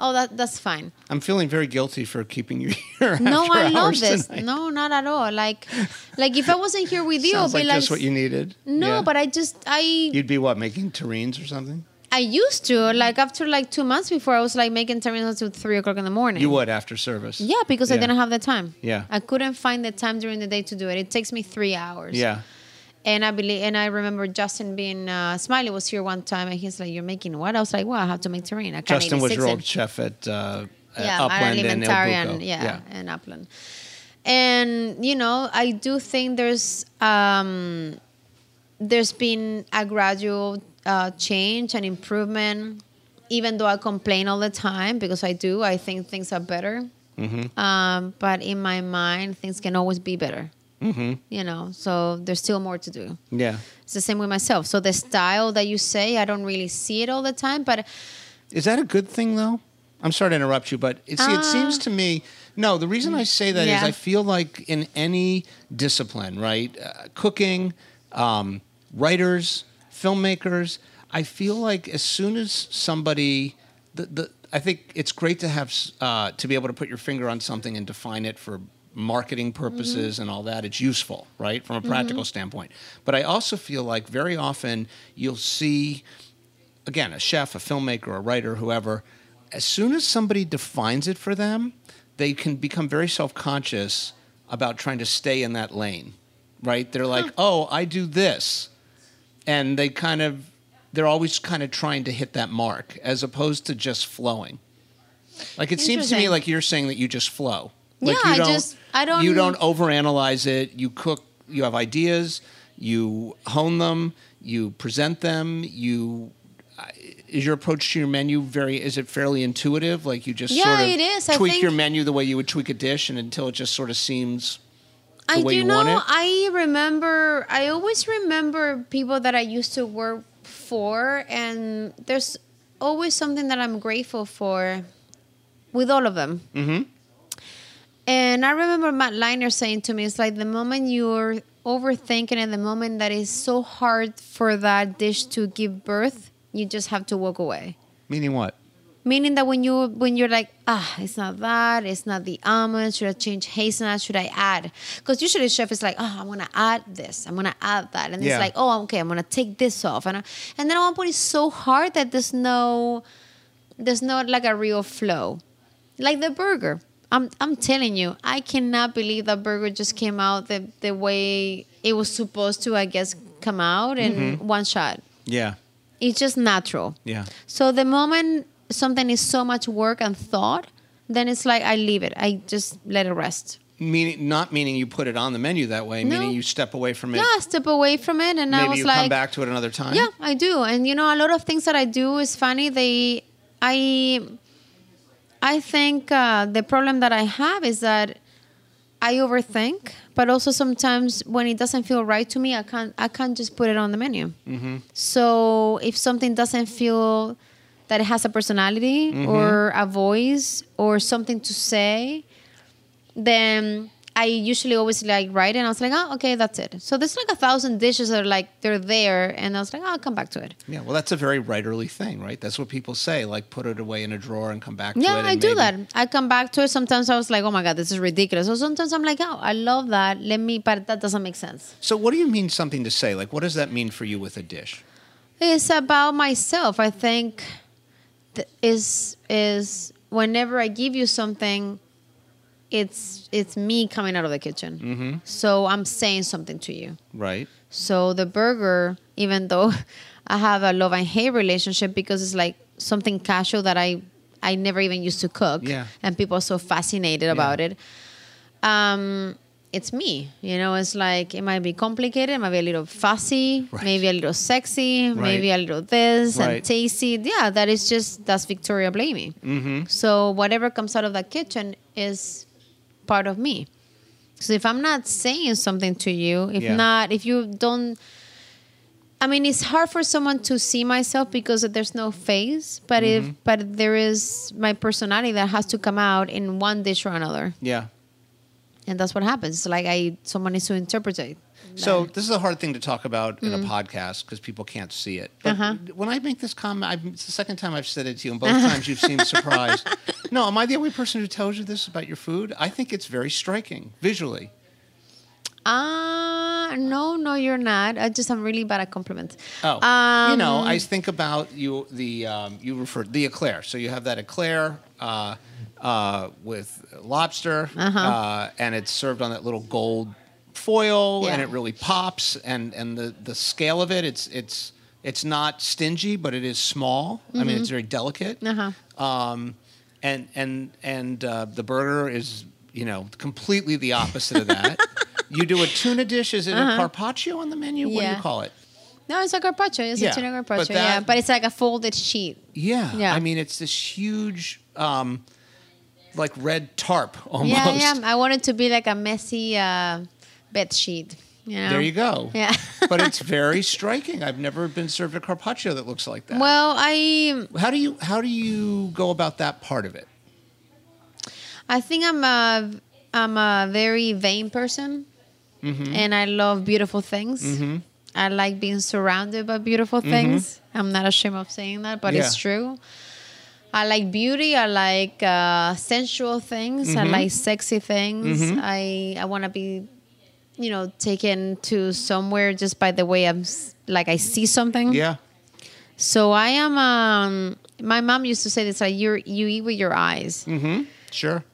Oh, that that's fine. I'm feeling very guilty for keeping you here. No, after I love hours this. tonight. No, not at all. Like, like if I wasn't here with you, Sounds I'd be like like, just what you needed. no, Yeah. but I just I You'd be what, making terrines or something? I used to like after like two months before I was like making terrines until three o'clock in the morning. You would after service. Yeah, because I Yeah. didn't have the time. Yeah. I couldn't find the time during the day to do it. It takes me three hours. Yeah. And I believe, and I remember Justin being uh, Smiley was here one time, and he's like, "You're making what?" I was like, "Well, I have to make terrine." I can't Justin was eighty-six your it. old chef at uh, yeah, Upland and El Alimentarian, Buco. yeah, and Upland. And you know, I do think there's um, there's been a gradual uh, change and improvement. Even though I complain all the time, because I do, I think things are better. Mm-hmm. Um, but in my mind, things can always be better. Mm-hmm. You know, so there's still more to do. Yeah. It's the same with myself. So the style that you say, I don't really see it all the time, but Is that a good thing, though? I'm sorry to interrupt you, but it, see, it seems to me. No, the reason I say that is Yeah. I feel like in any discipline, right? Uh, cooking, um, writers, filmmakers, I feel like as soon as somebody, the, the I think it's great to have uh, to be able to put your finger on something and define it for marketing purposes and all that. It's useful, right, from a practical standpoint. But I also feel like very often you'll see, again, a chef, a filmmaker, a writer, whoever, as soon as somebody defines it for them, they can become very self-conscious about trying to stay in that lane, right? They're like, oh, I do this. And they kind of, they're always kind of trying to hit that mark as opposed to just flowing. Like it seems to me Interesting. like you're saying that you just flow. Like Yeah, you I don't, just- I don't- You don't overanalyze it. You cook, you have ideas, you hone them, you present them, you... Is your approach to your menu very? Is it fairly intuitive? Like you just Yeah, sort of it is. I tweak think- your menu the way you would tweak a dish, and until it just sort of seems the I way do you know. want it. I remember. I always remember people that I used to work for, and there's always something that I'm grateful for with all of them. Mm-hmm. And I remember Matt Liner saying to me, "It's like the moment you're overthinking, and the moment that is so hard for that dish to give birth, you just have to walk away." Meaning what? Meaning that when you when you're like, ah, it's not that, it's not the almond. Should I change hazelnut? Should I add? Because usually the chef is like, oh, I'm gonna add this, I'm gonna add that, and Yeah. it's like, oh, okay, I'm gonna take this off, and I, and then at one point it's so hard that there's no, there's not like a real flow, like the burger. I'm I'm telling you, I cannot believe that burger just came out the the way it was supposed to, I guess, come out in Mm-hmm. one shot. Yeah. It's just natural. Yeah. So the moment something is so much work and thought, then it's like I leave it. I just let it rest. Meaning, not meaning you put it on the menu that way. No. Meaning you step away from it. Yeah, I step away from it, and I Maybe was you like, come back to it another time. yeah, I do. And you know, a lot of things that I do is funny. They, I, I think uh, the problem that I have is that I overthink, but also sometimes when it doesn't feel right to me, I can't I can't just put it on the menu. Mm-hmm. So if something doesn't feel that it has a personality Mm-hmm. or a voice or something to say, then I usually always like write it, and I was like, oh, okay, that's it. So there's like a thousand dishes that are like, they're there, and I was like, oh, I'll come back to it. Yeah. Well, that's a very writerly thing, right? That's what people say. Like, put it away in a drawer and come back to Yeah, it. I and do maybe- that. I come back to it. Sometimes I was like, oh my God, this is ridiculous. So sometimes I'm like, oh, I love that. Let me, but that doesn't make sense. So, what do you mean something to say? Like, what does that mean for you with a dish? It's about myself. I think th- is is whenever I give you something, it's it's me coming out of the kitchen. Mm-hmm. So I'm saying something to you. Right. So the burger, even though I have a love and hate relationship because it's like something casual that I I never even used to cook, Yeah. and people are so fascinated about it. Um, it's me, you know. It's like it might be complicated, it might be a little fussy, Right. maybe a little sexy, Right. maybe a little this Right. and tasty. Yeah, that is just that's Victoria Blamey. Mm-hmm. So whatever comes out of that kitchen is part of me. So if I'm not saying something to you, if Yeah. not, if you don't, I mean, it's hard for someone to see myself because there's no face. But Mm-hmm. if, but there is my personality that has to come out in one dish or another, Yeah. and that's what happens. Like I, someone needs to interpret it. So this is a hard thing to talk about in a podcast because people can't see it. But Uh-huh. when I make this comment, I've, it's the second time I've said it to you, and both times you've seemed surprised. No, am I the only person who tells you this about your food? I think it's very striking visually. Uh, no, no, you're not. I just, I'm really bad at compliments. Oh, Um, you know, I think about you. The um, you referred the eclair. So you have that eclair uh, uh, with lobster, Uh-huh. uh, and it's served on that little gold foil, and Yeah. it really pops. And, and the, the scale of it, it's it's it's not stingy, but it is small. I mean, it's very delicate. Mm-hmm. Uh-huh. Um, and and and uh, the burger is, you know, completely the opposite of that. You do a tuna dish. Is it a carpaccio on the menu? What do Uh-huh. Yeah. you call it? No, it's a carpaccio. It's Yeah, a tuna but carpaccio. that- yeah, but it's like a folded sheet. Yeah. Yeah. I mean, it's this huge, um, like red tarp almost. Yeah, yeah. I want it to be like a messy uh, bed sheet. You know? There you go. Yeah. But it's very striking. I've never been served a carpaccio that looks like that. Well, I how do you how do you go about that part of it? I think I'm a I'm a very vain person, Mm-hmm. and I love beautiful things. I like being surrounded by beautiful things. I'm not ashamed of saying that, but it's Mm-hmm. Yeah. true. I like beauty. I like uh, sensual things. I Mm-hmm. like sexy things. I I want to be, you know, taken to somewhere just by the way I'm s- like I see something. Yeah. So I am. Um, my mom used to say this: like you you eat with your eyes. Mm-hmm. Sure.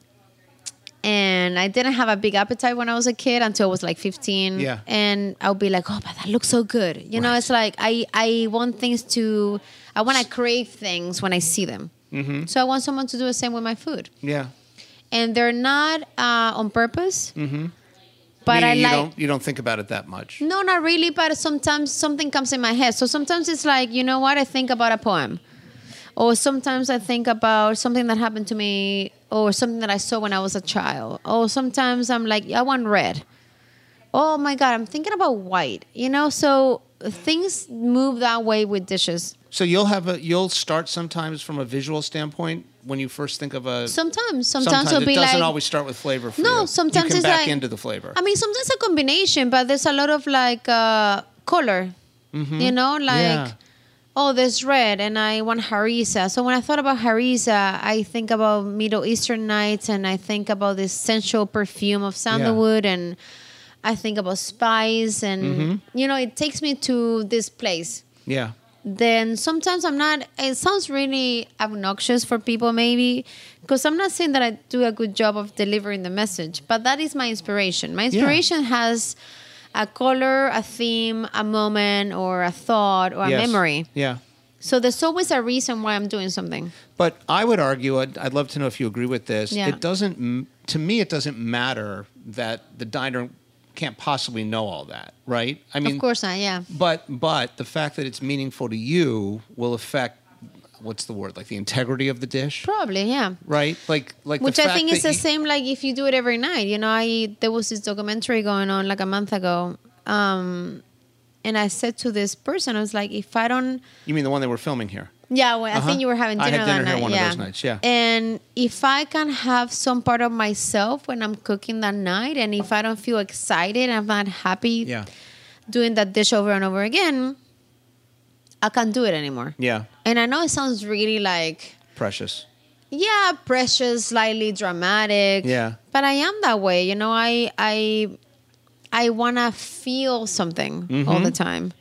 And I didn't have a big appetite when I was a kid until I was like fifteen. Yeah. And I'll be like, oh, but that looks so good. You know, Right. it's like I, I want things to, I want to crave things when I see them. Mm-hmm. So I want someone to do the same with my food. Yeah. And they're not uh, on purpose. Mm-hmm. But Meaning I you like. don't you don't think about it that much. No, not really, but sometimes something comes in my head. So sometimes it's like, you know what, I think about a poem. Or sometimes I think about something that happened to me or something that I saw when I was a child. Or sometimes I'm like, I want red. Oh my God, I'm thinking about white. You know, so things move that way with dishes. So you'll have a you'll start sometimes from a visual standpoint when you first think of a. Sometimes, sometimes, Sometimes it'll it be doesn't like. always start with flavor for No, you. sometimes you can it's back like- into the flavor. I mean, sometimes a combination, but there's a lot of like uh, color. You know, like. Yeah. Oh, there's red, and I want harissa. So when I thought about harissa, I think about Middle Eastern nights, and I think about this sensual perfume of sandalwood, and I think about spice, and Mm-hmm. you know, it takes me to this place. Yeah. Then sometimes I'm not. It sounds really obnoxious for people, maybe, because I'm not saying that I do a good job of delivering the message, but that is my inspiration. My inspiration has a color, a theme, a moment, or a thought, or a Yes. memory. Yeah. So there's always a reason why I'm doing something. But I would argue, I'd, I'd love to know if you agree with this. Yeah. It doesn't, m- to me, it doesn't matter that the diner can't possibly know all that, right? I mean, Of course not, yeah. But but the fact that it's meaningful to you will affect what's the word, like the integrity of the dish, Probably, yeah. right? Like like Which the I fact think is that the you- same like if you do it every night. You know, I there was this documentary going on like a month ago. Um, and I said to this person, I was like, if I don't You mean the one they were filming here? Yeah, well, I Uh-huh. think you were having I dinner had that dinner here night. one of yeah. those nights, yeah. And if I can have some part of myself when I'm cooking that night, and if I don't feel excited, I'm not happy Yeah. doing that dish over and over again, I can't do it anymore. Yeah. And I know it sounds really like, Precious. yeah, precious, slightly dramatic. Yeah. But I am that way. You know, I I I wanna feel something Mm-hmm. all the time.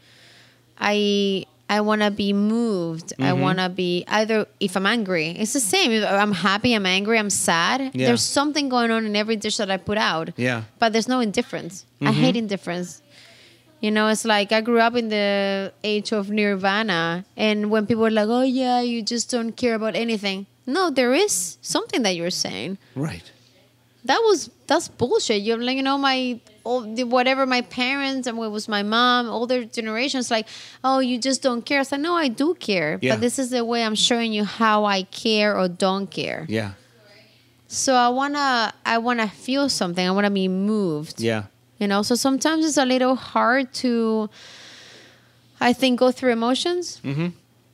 I I wanna be moved. I Mm-hmm. wanna be either if I'm angry, it's the same. If I'm happy, I'm angry, I'm sad. Yeah. There's something going on in every dish that I put out. Yeah. But there's no indifference. I Mm-hmm. hate indifference. You know, it's like I grew up in the age of Nirvana, and when people are like, "Oh yeah, you just don't care about anything," no, there is something that you're saying. Right. That was that's bullshit. You're like, you know, my all the, whatever my parents and what was my mom, older generations, like, "Oh, you just don't care." It's like, no, I do care, Yeah. but this is the way I'm showing you how I care or don't care. Yeah. So I wanna, I wanna feel something. I wanna be moved. Yeah. You know, so sometimes it's a little hard to, I think, go through emotions. Mm-hmm.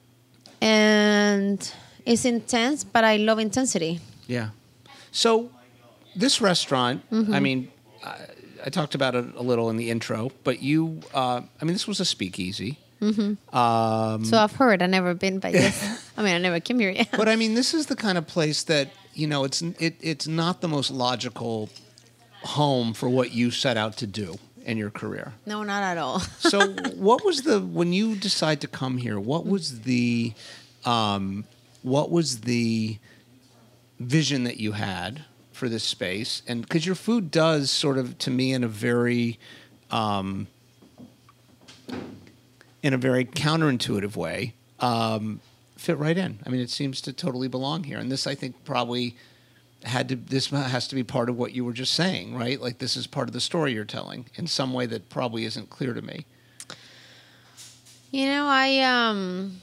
And it's intense, but I love intensity. Yeah. So this restaurant, Mm-hmm. I mean, I, I talked about it a little in the intro, but you, uh, I mean, this was a speakeasy. Mm-hmm. Um, So I've heard. I've never been, but yes. I mean, I never came here yet. but I mean, this is the kind of place that, you know, it's it, it's not the most logical home for what you set out to do in your career. No, not at all. So what was the, when you decide to come here, what was the, um, what was the vision that you had for this space? And because your food does sort of, to me, in a very, um, in a very counterintuitive way, um, fit right in. I mean, it seems to totally belong here. And this, I think, probably had to, this has to be part of what you were just saying, right? Like, this is part of the story you're telling in some way that probably isn't clear to me. You know, I um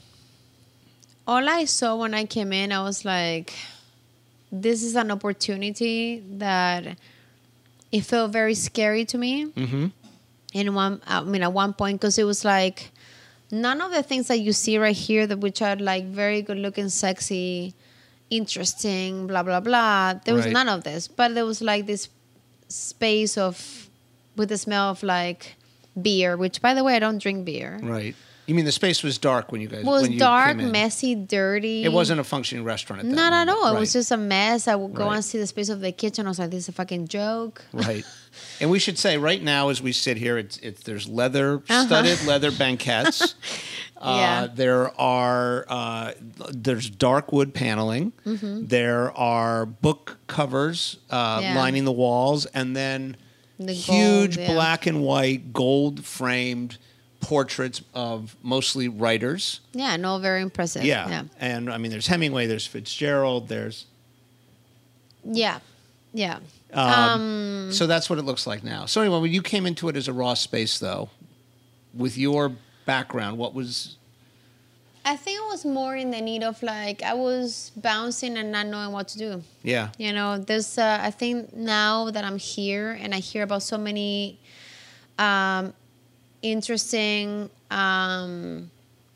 all I saw when I came in, I was like, this is an opportunity that it felt very scary to me. Mm-hmm. In one, I mean, at one point, because it was like none of the things that you see right here, that which are like very good looking, sexy, interesting, blah blah blah. There was Right. none of this, but there was like this space of with the smell of like beer, which by the way, I don't drink beer. Right. You mean the space was dark when you guys It was when you dark, came in. messy, dirty. It wasn't a functioning restaurant at that Not at moment. all. It Right. was just a mess. I would go Right. and see the space of the kitchen. I was like, this is a fucking joke. Right. And we should say right now, as we sit here, it's, it's there's leather, Uh-huh. studded leather banquettes. Uh, Yeah. There are uh, there's dark wood paneling. There are book covers uh, Yeah. lining the walls, and then The huge gold, yeah. black and white gold framed portraits of mostly writers. Yeah, no, very impressive. Yeah. Yeah. And I mean, there's Hemingway, there's Fitzgerald, there's Yeah. Yeah. Um, so that's what it looks like now. So anyway, when you came into it as a raw space, though, with your background, what was? I think I was more in the need of like, I was bouncing and not knowing what to do. Yeah. You know, there's, uh, I think now that I'm here and I hear about so many um, interesting, um,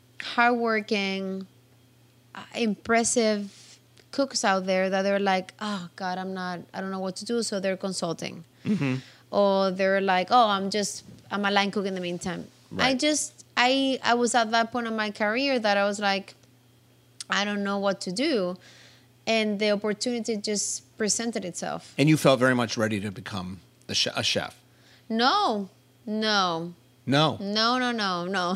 hardworking, uh, impressive cooks out there that they're like, oh God, I'm not, I don't know what to do. So they're consulting. Mm-hmm. Or they're like, oh, I'm just, I'm a line cook in the meantime. I Right. just, I, I was at that point in my career that I was like, I don't know what to do. And the opportunity just presented itself. And you felt very much ready to become a, che- a chef. No, no, No. no, no, no, no.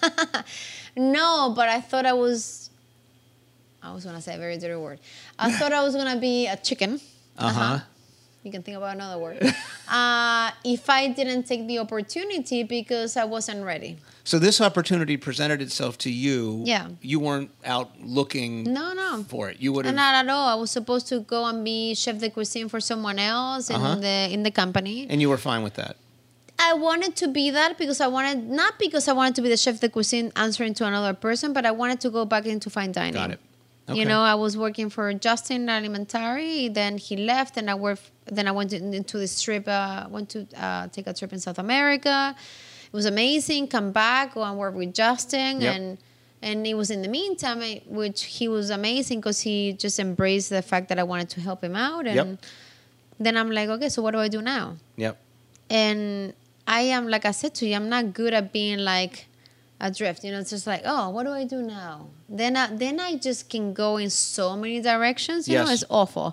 No, but I thought I was, I was going to say a very dirty word. I thought I was going to be a chicken. Uh huh. You can think about another word. uh, if I didn't take the opportunity because I wasn't ready. So this opportunity presented itself to you. Yeah. You weren't out looking. No, no. For it. You would have. Not at all. I was supposed to go and be chef de cuisine for someone else in Uh-huh. the in the company. And you were fine with that. I wanted to be that because I wanted, not because I wanted to be the chef de cuisine answering to another person, but I wanted to go back into fine dining. Got it. Okay. You know, I was working for Justin Alimentari. Then he left, and I worked. Then I went in- into this trip. Uh, went to uh, take a trip in South America. It was amazing. Come back, go and work with Justin, Yep. and and it was in the meantime, I- which he was amazing because he just embraced the fact that I wanted to help him out. And Yep. then I'm like, okay, so what do I do now? Yep. And I am, like I said to you, I'm not good at being like adrift. You know, it's just like, oh, what do I do now? Then I, then I just can go in so many directions. You know, Yes. it's awful.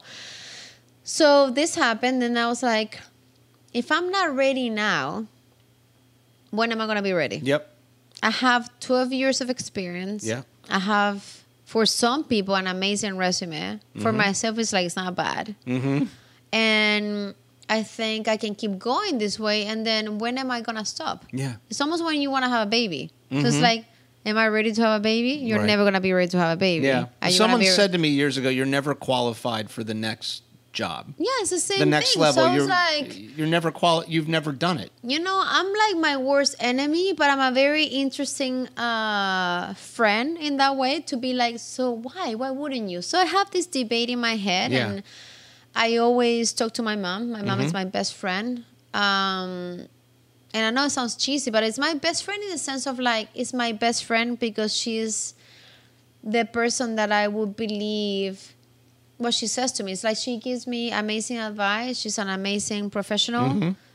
So this happened, and I was like, if I'm not ready now, when am I going to be ready? Yep. I have twelve years of experience. Yeah. I have, for some people, an amazing resume. For myself, it's like, it's not bad. Mm-hmm. And I think I can keep going this way. And then when am I going to stop? Yeah. It's almost when you want to have a baby. So it's like, am I ready to have a baby? You're Right. never going to be ready to have a baby. Yeah. Are you Someone gonna be- said to me years ago, "You're never qualified for the next job. Yeah, it's the same The next thing. level. So you're it's like, you're never quali- You've never done it. you know, I'm like my worst enemy, but I'm a very interesting uh, friend in that way to be like, so why? Why wouldn't you? So I have this debate in my head, Yeah. and I always talk to my mom. My mom is Mm-hmm. my best friend. Um, and I know it sounds cheesy, but it's my best friend in the sense of like, it's my best friend because she's the person that I would believe what she says to me. It's like she gives me amazing advice. She's an amazing professional.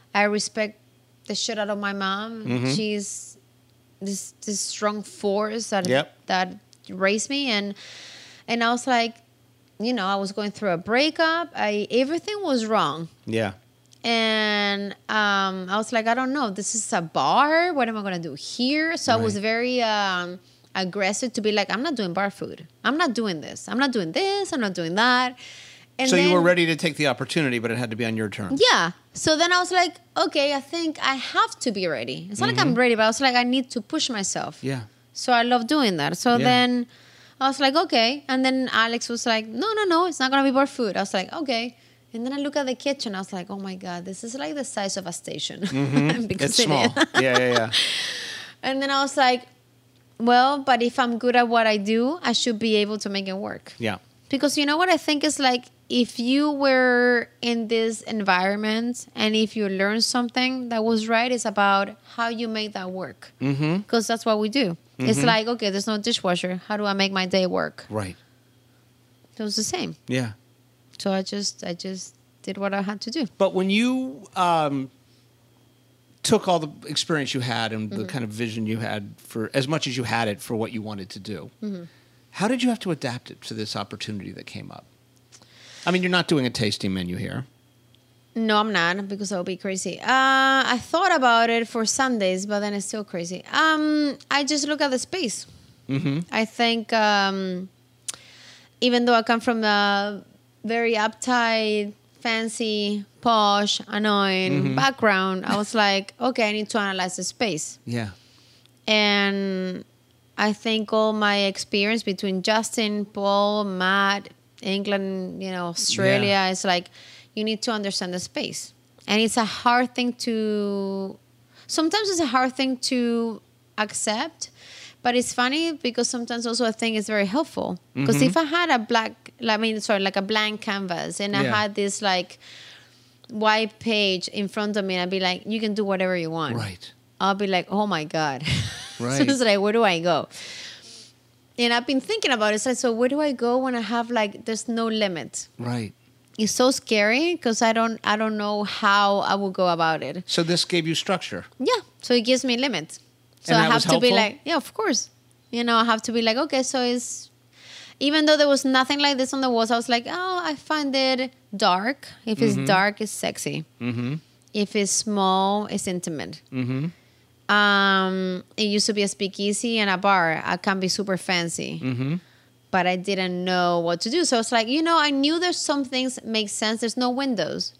I respect the shit out of my mom. Mm-hmm. She's this this strong force that Yep. that raised me, and and I was like, you know, I was going through a breakup. I everything was wrong. Yeah. And um, I was like, I don't know. This is a bar. What am I going to do here? So I was Right. very um, aggressive to be like, I'm not doing bar food. I'm not doing this. I'm not doing this. I'm not doing that. And So you then- were ready to take the opportunity, but it had to be on your terms. Yeah. So then I was like, okay, I think I have to be ready. It's not like I'm ready, but I was like, I need to push myself. Mm-hmm. Yeah. So I love doing that. So Yeah. then I was like, okay. And then Alex was like, no, no, no, it's not going to be bar food. I was like, okay. And then I look at the kitchen. I was like, oh my God, this is like the size of a station. Because It's it small. is. yeah, yeah, yeah. And then I was like, well, but if I'm good at what I do, I should be able to make it work. Yeah. Because you know what I think is like, if you were in this environment and if you learn something that was right, it's about how you make that work. Because mm-hmm. that's what we do. Mm-hmm. It's like, okay, there's no dishwasher. How do I make my day work? Right. It was the same. Yeah. So I just, I just did what I had to do. But when you um, took all the experience you had and the kind of vision you had for as much as you had it for what you wanted to do, how did you have to adapt it to this opportunity that came up? I mean, you're not doing a tasting menu here. No, I'm not, because that would be crazy. Uh, I thought about it for Sundays, but then it's still crazy. Um, I just look at the space. Mm-hmm. I think um, even though I come from a very uptight, fancy, posh, annoying Mm-hmm. background, I was like, okay, I need to analyze the space. Yeah. And I think all my experience between Justin, Paul, Matt, England, you know, Australia, Yeah. is like, you need to understand the space. And it's a hard thing to, sometimes it's a hard thing to accept, but it's funny because sometimes also I think it's very helpful. Because Mm-hmm. if I had a black, I mean, sorry, like a blank canvas and I Yeah. had this like white page in front of me, I'd be like, you can do whatever you want. Right. I'll be like, oh my God. Right. So it's like, where do I go? And I've been thinking about it. It's like, so where do I go when I have like, there's no limit? Right. It's so scary because I don't, I don't know how I will go about it. So this gave you structure. Yeah. So it gives me limits. So And I that have was to be helpful? like, yeah, of course. You know, I have to be like, okay, so it's, even though there was nothing like this on the walls, I was like, oh, I find it dark. If it's dark, it's sexy. Mm-hmm. If it's small, it's intimate. Mm-hmm. Um, it used to be a speakeasy and a bar. I can be super fancy, Mm-hmm. but I didn't know what to do. So it's like, you know, I knew there's some things make sense. There's no windows,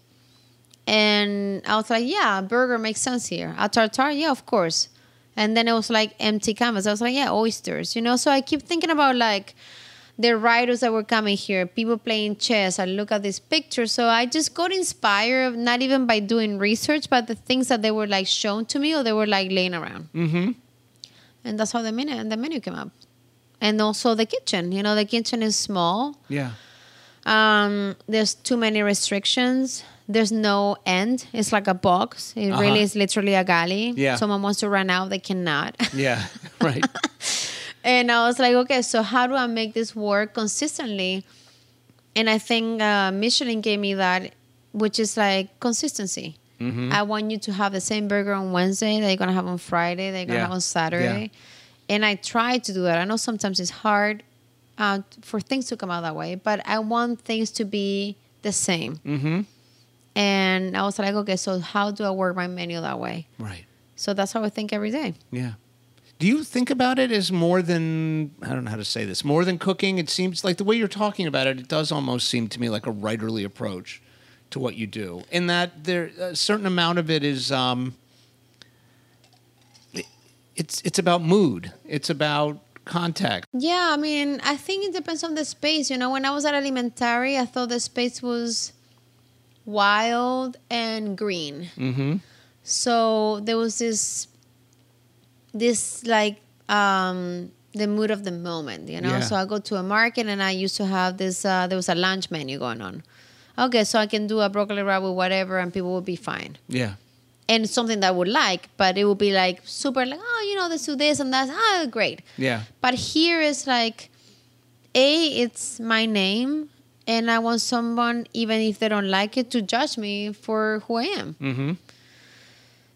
and I was like, yeah, a burger makes sense here. A tartare, yeah, of course. And then it was like empty canvas. I was like, yeah, oysters, you know. So I keep thinking about like the writers that were coming here, people playing chess. I look at these pictures. So I just got inspired, not even by doing research, but the things that they were like shown to me or they were like laying around. Mm-hmm. And that's how the menu, the menu came up. And also the kitchen. You know, the kitchen is small. Yeah. Um, there's too many restrictions. There's no end. It's like a box. It Uh-huh. really is literally a galley. Yeah. Someone wants to run out, they cannot. Yeah. Right. And I was like, okay, so how do I make this work consistently? And I think uh, Michelin gave me that, which is like consistency. Mm-hmm. I want you to have the same burger on Wednesday that you're going to have on Friday, that you're going to Yeah. have on Saturday. And I try to do that. I know sometimes it's hard uh, for things to come out that way, but I want things to be the same. Mm-hmm. And I was like, okay, so how do I work my menu that way? Right. So that's how I think every day. Yeah. Do you think about it as more than, I don't know how to say this, more than cooking? It seems like the way you're talking about it, it does almost seem to me like a writerly approach to what you do. In that there a certain amount of it is, um, it, it's it's about mood. It's about contact. Yeah, I mean, I think it depends on the space. You know, when I was at Alimentari, I thought the space was wild and green. Mm-hmm. So there was this, this like um, the mood of the moment, you know. Yeah. So I go to a market and I used to have this. Uh, there was a lunch menu going on. Okay, so I can do a broccoli rabe with whatever, and people will be fine. Yeah. And something that I would like, but it would be like super like, oh, you know, let's do this and that. Ah, great. Yeah. But here is like, A, it's my name, and I want someone, even if they don't like it, to judge me for who I am. Mm-hmm.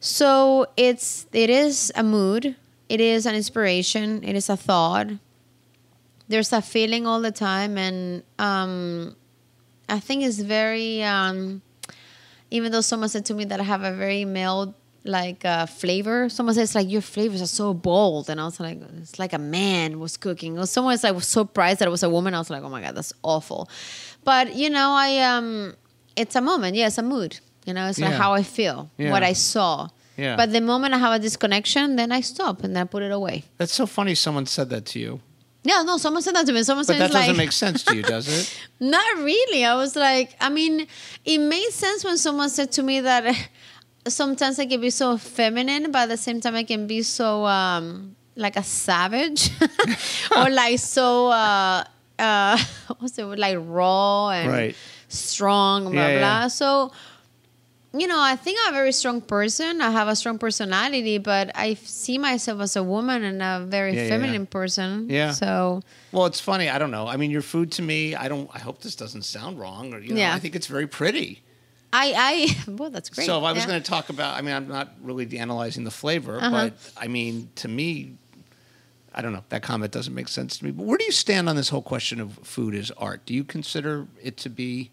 So it's it is a mood. It is an inspiration. It is a thought. There's a feeling all the time, and um, I think it's very. Um, even though someone said to me that I have a very male like uh, flavor, someone says like your flavors are so bold, and I was like, it's like a man was cooking. Or someone was like was surprised that it was a woman. I was like, oh my god, that's awful. But you know, I um, it's a moment. Yeah, it's a mood. You know, it's like Yeah. how I feel, Yeah. what I saw. Yeah. But the moment I have a disconnection, then I stop and I put it away. That's so funny someone said that to you. Yeah, no, someone said that to me. Someone But said that it's doesn't like, make sense to you, does it? not really. I was like, I mean, it made sense when someone said to me that sometimes I can be so feminine, but at the same time I can be so um, like a savage, or like so uh, uh, what's it like raw and Right. strong, blah Yeah, yeah. blah. So. You know, I think I'm a very strong person. I have a strong personality, but I see myself as a woman and a very Yeah, yeah, feminine yeah. person. Yeah. So, Well, it's funny. I don't know. I mean, your food to me, I don't. I hope this doesn't sound wrong, or you know, Yeah. I think it's very pretty. I, I, well, that's great. So if I was Yeah. going to talk about, I mean, I'm not really analyzing the flavor, Uh-huh. but I mean, to me, I don't know. That comment doesn't make sense to me. But where do you stand on this whole question of food as art? Do you consider it to be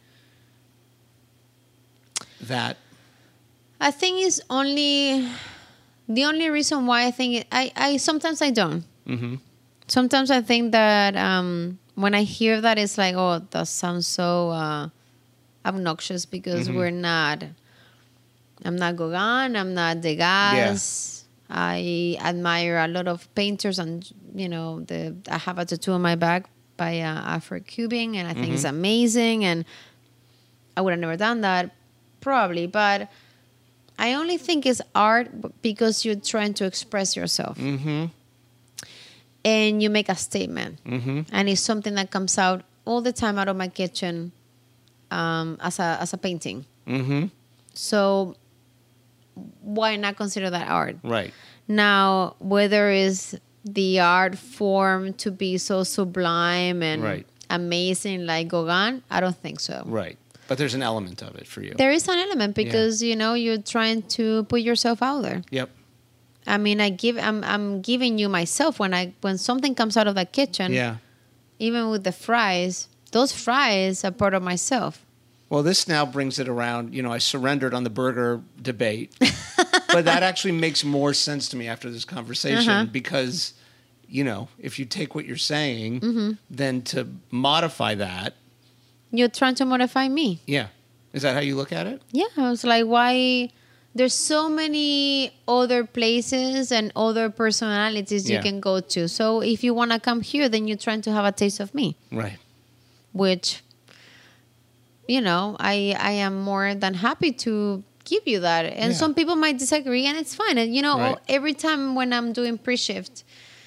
that? I think it's only the only reason why I think it, I, I sometimes I don't. Mm-hmm. Sometimes I think that um, when I hear that, it's like, oh, that sounds so uh, obnoxious because Mm-hmm. we're not. I'm not Gauguin. I'm not Degas. I admire a lot of painters, and you know, the I have a tattoo on my back by uh, Alfred Cubing, and I think it's amazing. And I would have never done that, probably, but. I only think it's art because you're trying to express yourself. Mm-hmm. And you make a statement. Mm-hmm. And it's something that comes out all the time out of my kitchen um, as a as a painting. Mm-hmm. So why not consider that art? Right. Now, whether it's the art form to be so sublime and Right. amazing like Gauguin, I don't think so. Right. But there's an element of it for you. There is an element because, you know, you're trying to put yourself out there. Yep. I mean, I give, I'm, I'm giving you myself when I, when something comes out of the kitchen. Yeah. Even with the fries, those fries are part of myself. Well, this now brings it around. You know, I surrendered on the burger debate, but that actually makes more sense to me after this conversation Uh-huh. because, you know, if you take what you're saying, Mm-hmm. then to modify that, You're trying to modify me. yeah, is that how you look at it? Yeah, I was like, why? There's so many other places and other personalities you Yeah. can go to. So if you want to come here, then you're trying to have a taste of me, Right. which, you know, I I am more than happy to give you that. And Yeah. some people might disagree, and it's fine. And you know, Right. every time when I'm doing pre-shift,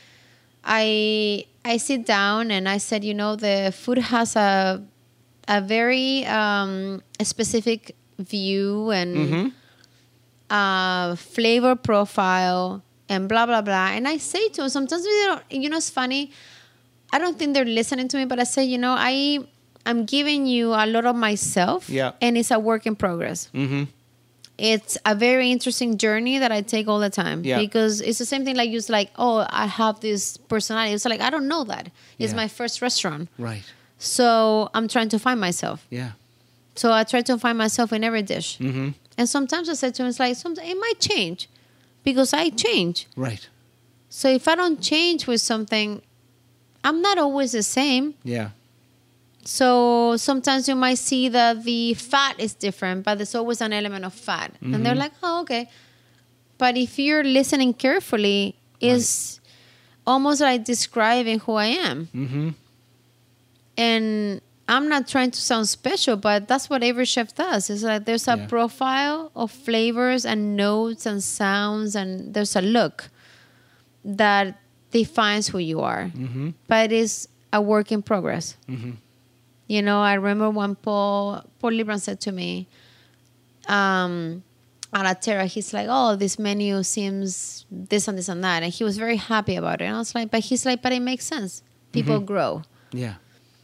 I I sit down and I said, you know, the food has a a very um, specific view and Mm-hmm. uh, flavor profile and blah blah blah. And I say to them sometimes, they don't, you know, it's funny. I don't think they're listening to me, but I say, you know, I I'm giving you a lot of myself, Yeah. and it's a work in progress. Mm-hmm. It's a very interesting journey that I take all the time Yeah. because it's the same thing. Like you was like, oh, I have this personality. It's like I don't know that. It's Yeah. my first restaurant, Right. so I'm trying to find myself. Yeah. So I try to find myself in every dish. Mm-hmm. And sometimes I said to him, it's like, sometimes it might change because I change. Right. So if I don't change with something, I'm not always the same. Yeah. So sometimes you might see that the fat is different, but there's always an element of fat. And they're like, oh, okay. But if you're listening carefully, it's almost like describing who I am. Mm-hmm. And I'm not trying to sound special, but that's what every chef does. It's like there's a Yeah. profile of flavors and notes and sounds, and there's a look that defines who you are. Mm-hmm. But it's a work in progress. Mm-hmm. You know, I remember when Paul Paul Libran said to me, um, at Atera, he's like, oh, this menu seems this and this and that. And he was very happy about it. And I was like, but he's like, but it makes sense. People grow. Yeah.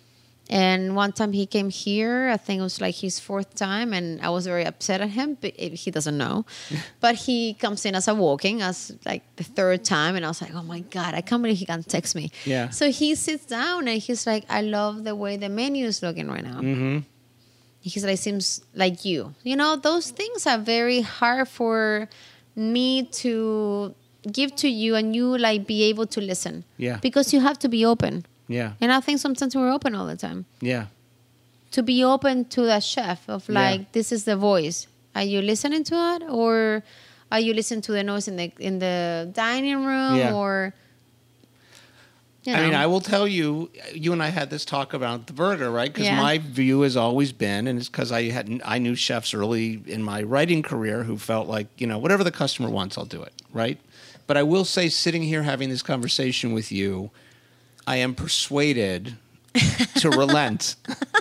And one time he came here, I think it was like his fourth time, and I was very upset at him, but he doesn't know. But he comes in as a walking, as like the third time, and I was like, oh my God, I can't believe he can text me. Yeah. So he sits down and he's like, I love the way the menu is looking right now. Mm-hmm. He's like, seems like you. You know, those things are very hard for me to give to you and you like be able to listen. Yeah. Because you have to be open. Yeah. And I think sometimes we're open all the time. Yeah. To be open to the chef of like, Yeah. this is the voice. Are you listening to it, or are you listening to the noise in the in the dining room, Yeah. or? You know. I mean, I will tell you, you and I had this talk about the burger, right? Because Yeah. my view has always been, and it's because I had I knew chefs early in my writing career who felt like, you know, whatever the customer wants, I'll do it, right? But I will say, sitting here having this conversation with you, I am persuaded to relent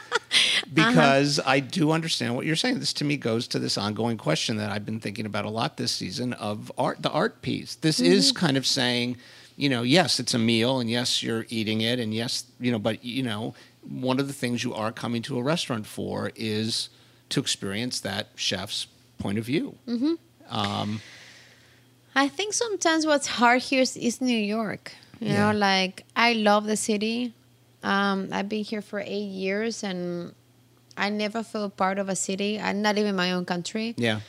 because uh-huh. I do understand what you're saying. This to me goes to this ongoing question that I've been thinking about a lot this season of art, the art piece. This mm-hmm. is kind of saying, you know, yes, it's a meal, and yes, you're eating it, and yes, you know, but, you know, one of the things you are coming to a restaurant for is to experience that chef's point of view. Mm-hmm. Um, I think sometimes what's hard here is, is New York. You Yeah. know, like, I love the city. Um, I've been here for eight years, and I never feel part of a city. I'm not even my own country. yeah.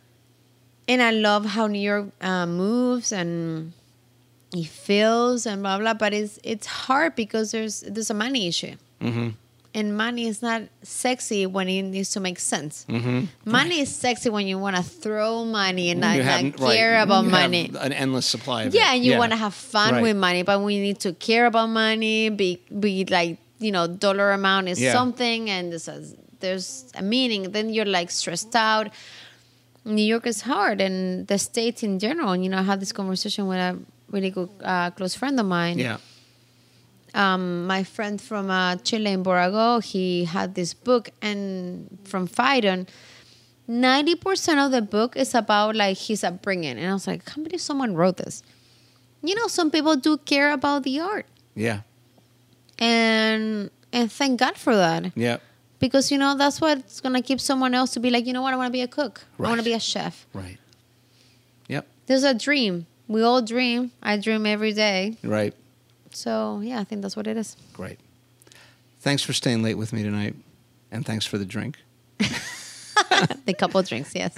And I love how New York uh, moves and it feels and blah blah. But it's it's hard because there's there's a money issue, Mm-hmm. and money is not sexy when it needs to make sense. Mm-hmm. Money is sexy when you want to throw money and not, You not haven't- right. care about You have money. an endless supply of Yeah, it. and you want to have fun Right. with money, but we need to care about money. Be be like, you know, dollar amount is Yeah. something, and there's a, there's a meaning. Then you're like stressed out. New York is hard, and the States in general. And, you know, I had this conversation with a really good uh, close friend of mine. Yeah. Um, my friend from uh, Chile in Borago, he had this book, and from Phaidon, ninety percent of the book is about like his upbringing. And I was like, I can't believe someone wrote this. You know, some people do care about the art, Yeah. and and thank God for that. Yeah. Because, you know, that's what's going to keep someone else to be like, you know what, I want to be a cook. I want Right. to be a chef. Right. Yep. There's a dream. We all dream. I dream every day. Right. So, yeah, I think that's what it is. Great. Thanks for staying late with me tonight, and thanks for the drink. The couple drinks, yes.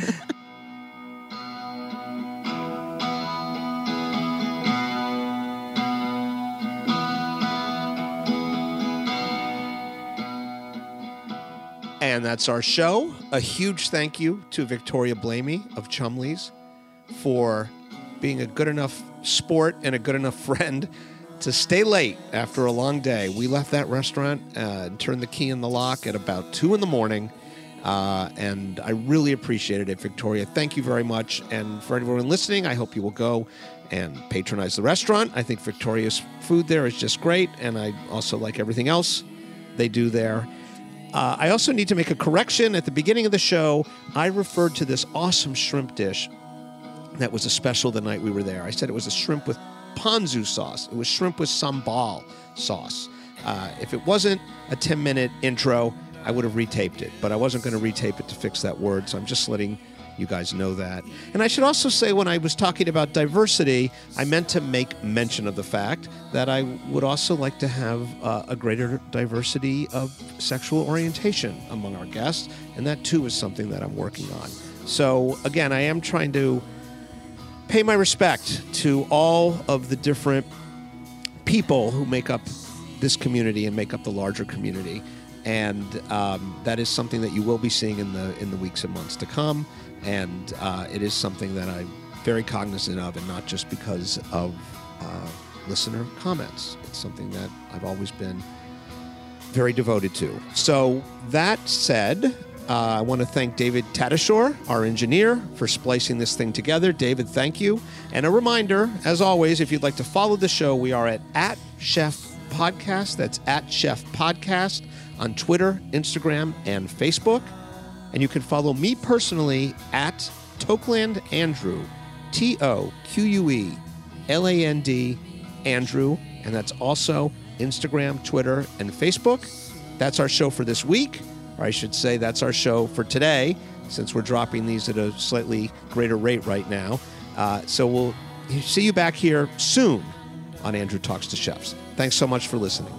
And that's our show. A huge thank you to Victoria Blamey of Chumley's for being a good enough sport and a good enough friend to stay late after a long day. We left that restaurant uh, and turned the key in the lock at about two in the morning. Uh, and I really appreciated it, Victoria. Thank you very much. And for everyone listening, I hope you will go and patronize the restaurant. I think Victoria's food there is just great. And I also like everything else they do there. Uh, I also need to make a correction. At the beginning of the show, I referred to this awesome shrimp dish that was a special the night we were there. I said it was a shrimp with ponzu sauce. It was shrimp with sambal sauce. Uh, if it wasn't a ten-minute intro, I would have retaped it, but I wasn't going to retape it to fix that word, so I'm just letting you guys know that. And I should also say, when I was talking about diversity, I meant to make mention of the fact that I would also like to have uh, a greater diversity of sexual orientation among our guests, and that too is something that I'm working on. So again, I am trying to pay my respect to all of the different people who make up this community and make up the larger community. And um, that is something that you will be seeing in the in the weeks and months to come. And uh, it is something that I'm very cognizant of, and not just because of uh, listener comments. It's something that I've always been very devoted to. So that said, uh, I want to thank David Tadashore, our engineer, for splicing this thing together. David, thank you. And a reminder, as always, if you'd like to follow the show, we are at, at Chef Podcast. That's at Chef Podcast on Twitter, Instagram, and Facebook. And you can follow me personally at Tokeland Andrew, T O Q U E L A N D, Andrew. And that's also Instagram, Twitter, and Facebook. that's our show for this week, or I should say that's our show for today, since we're dropping these at a slightly greater rate right now. Uh, so we'll see you back here soon on Andrew Talks to Chefs. Thanks so much for listening.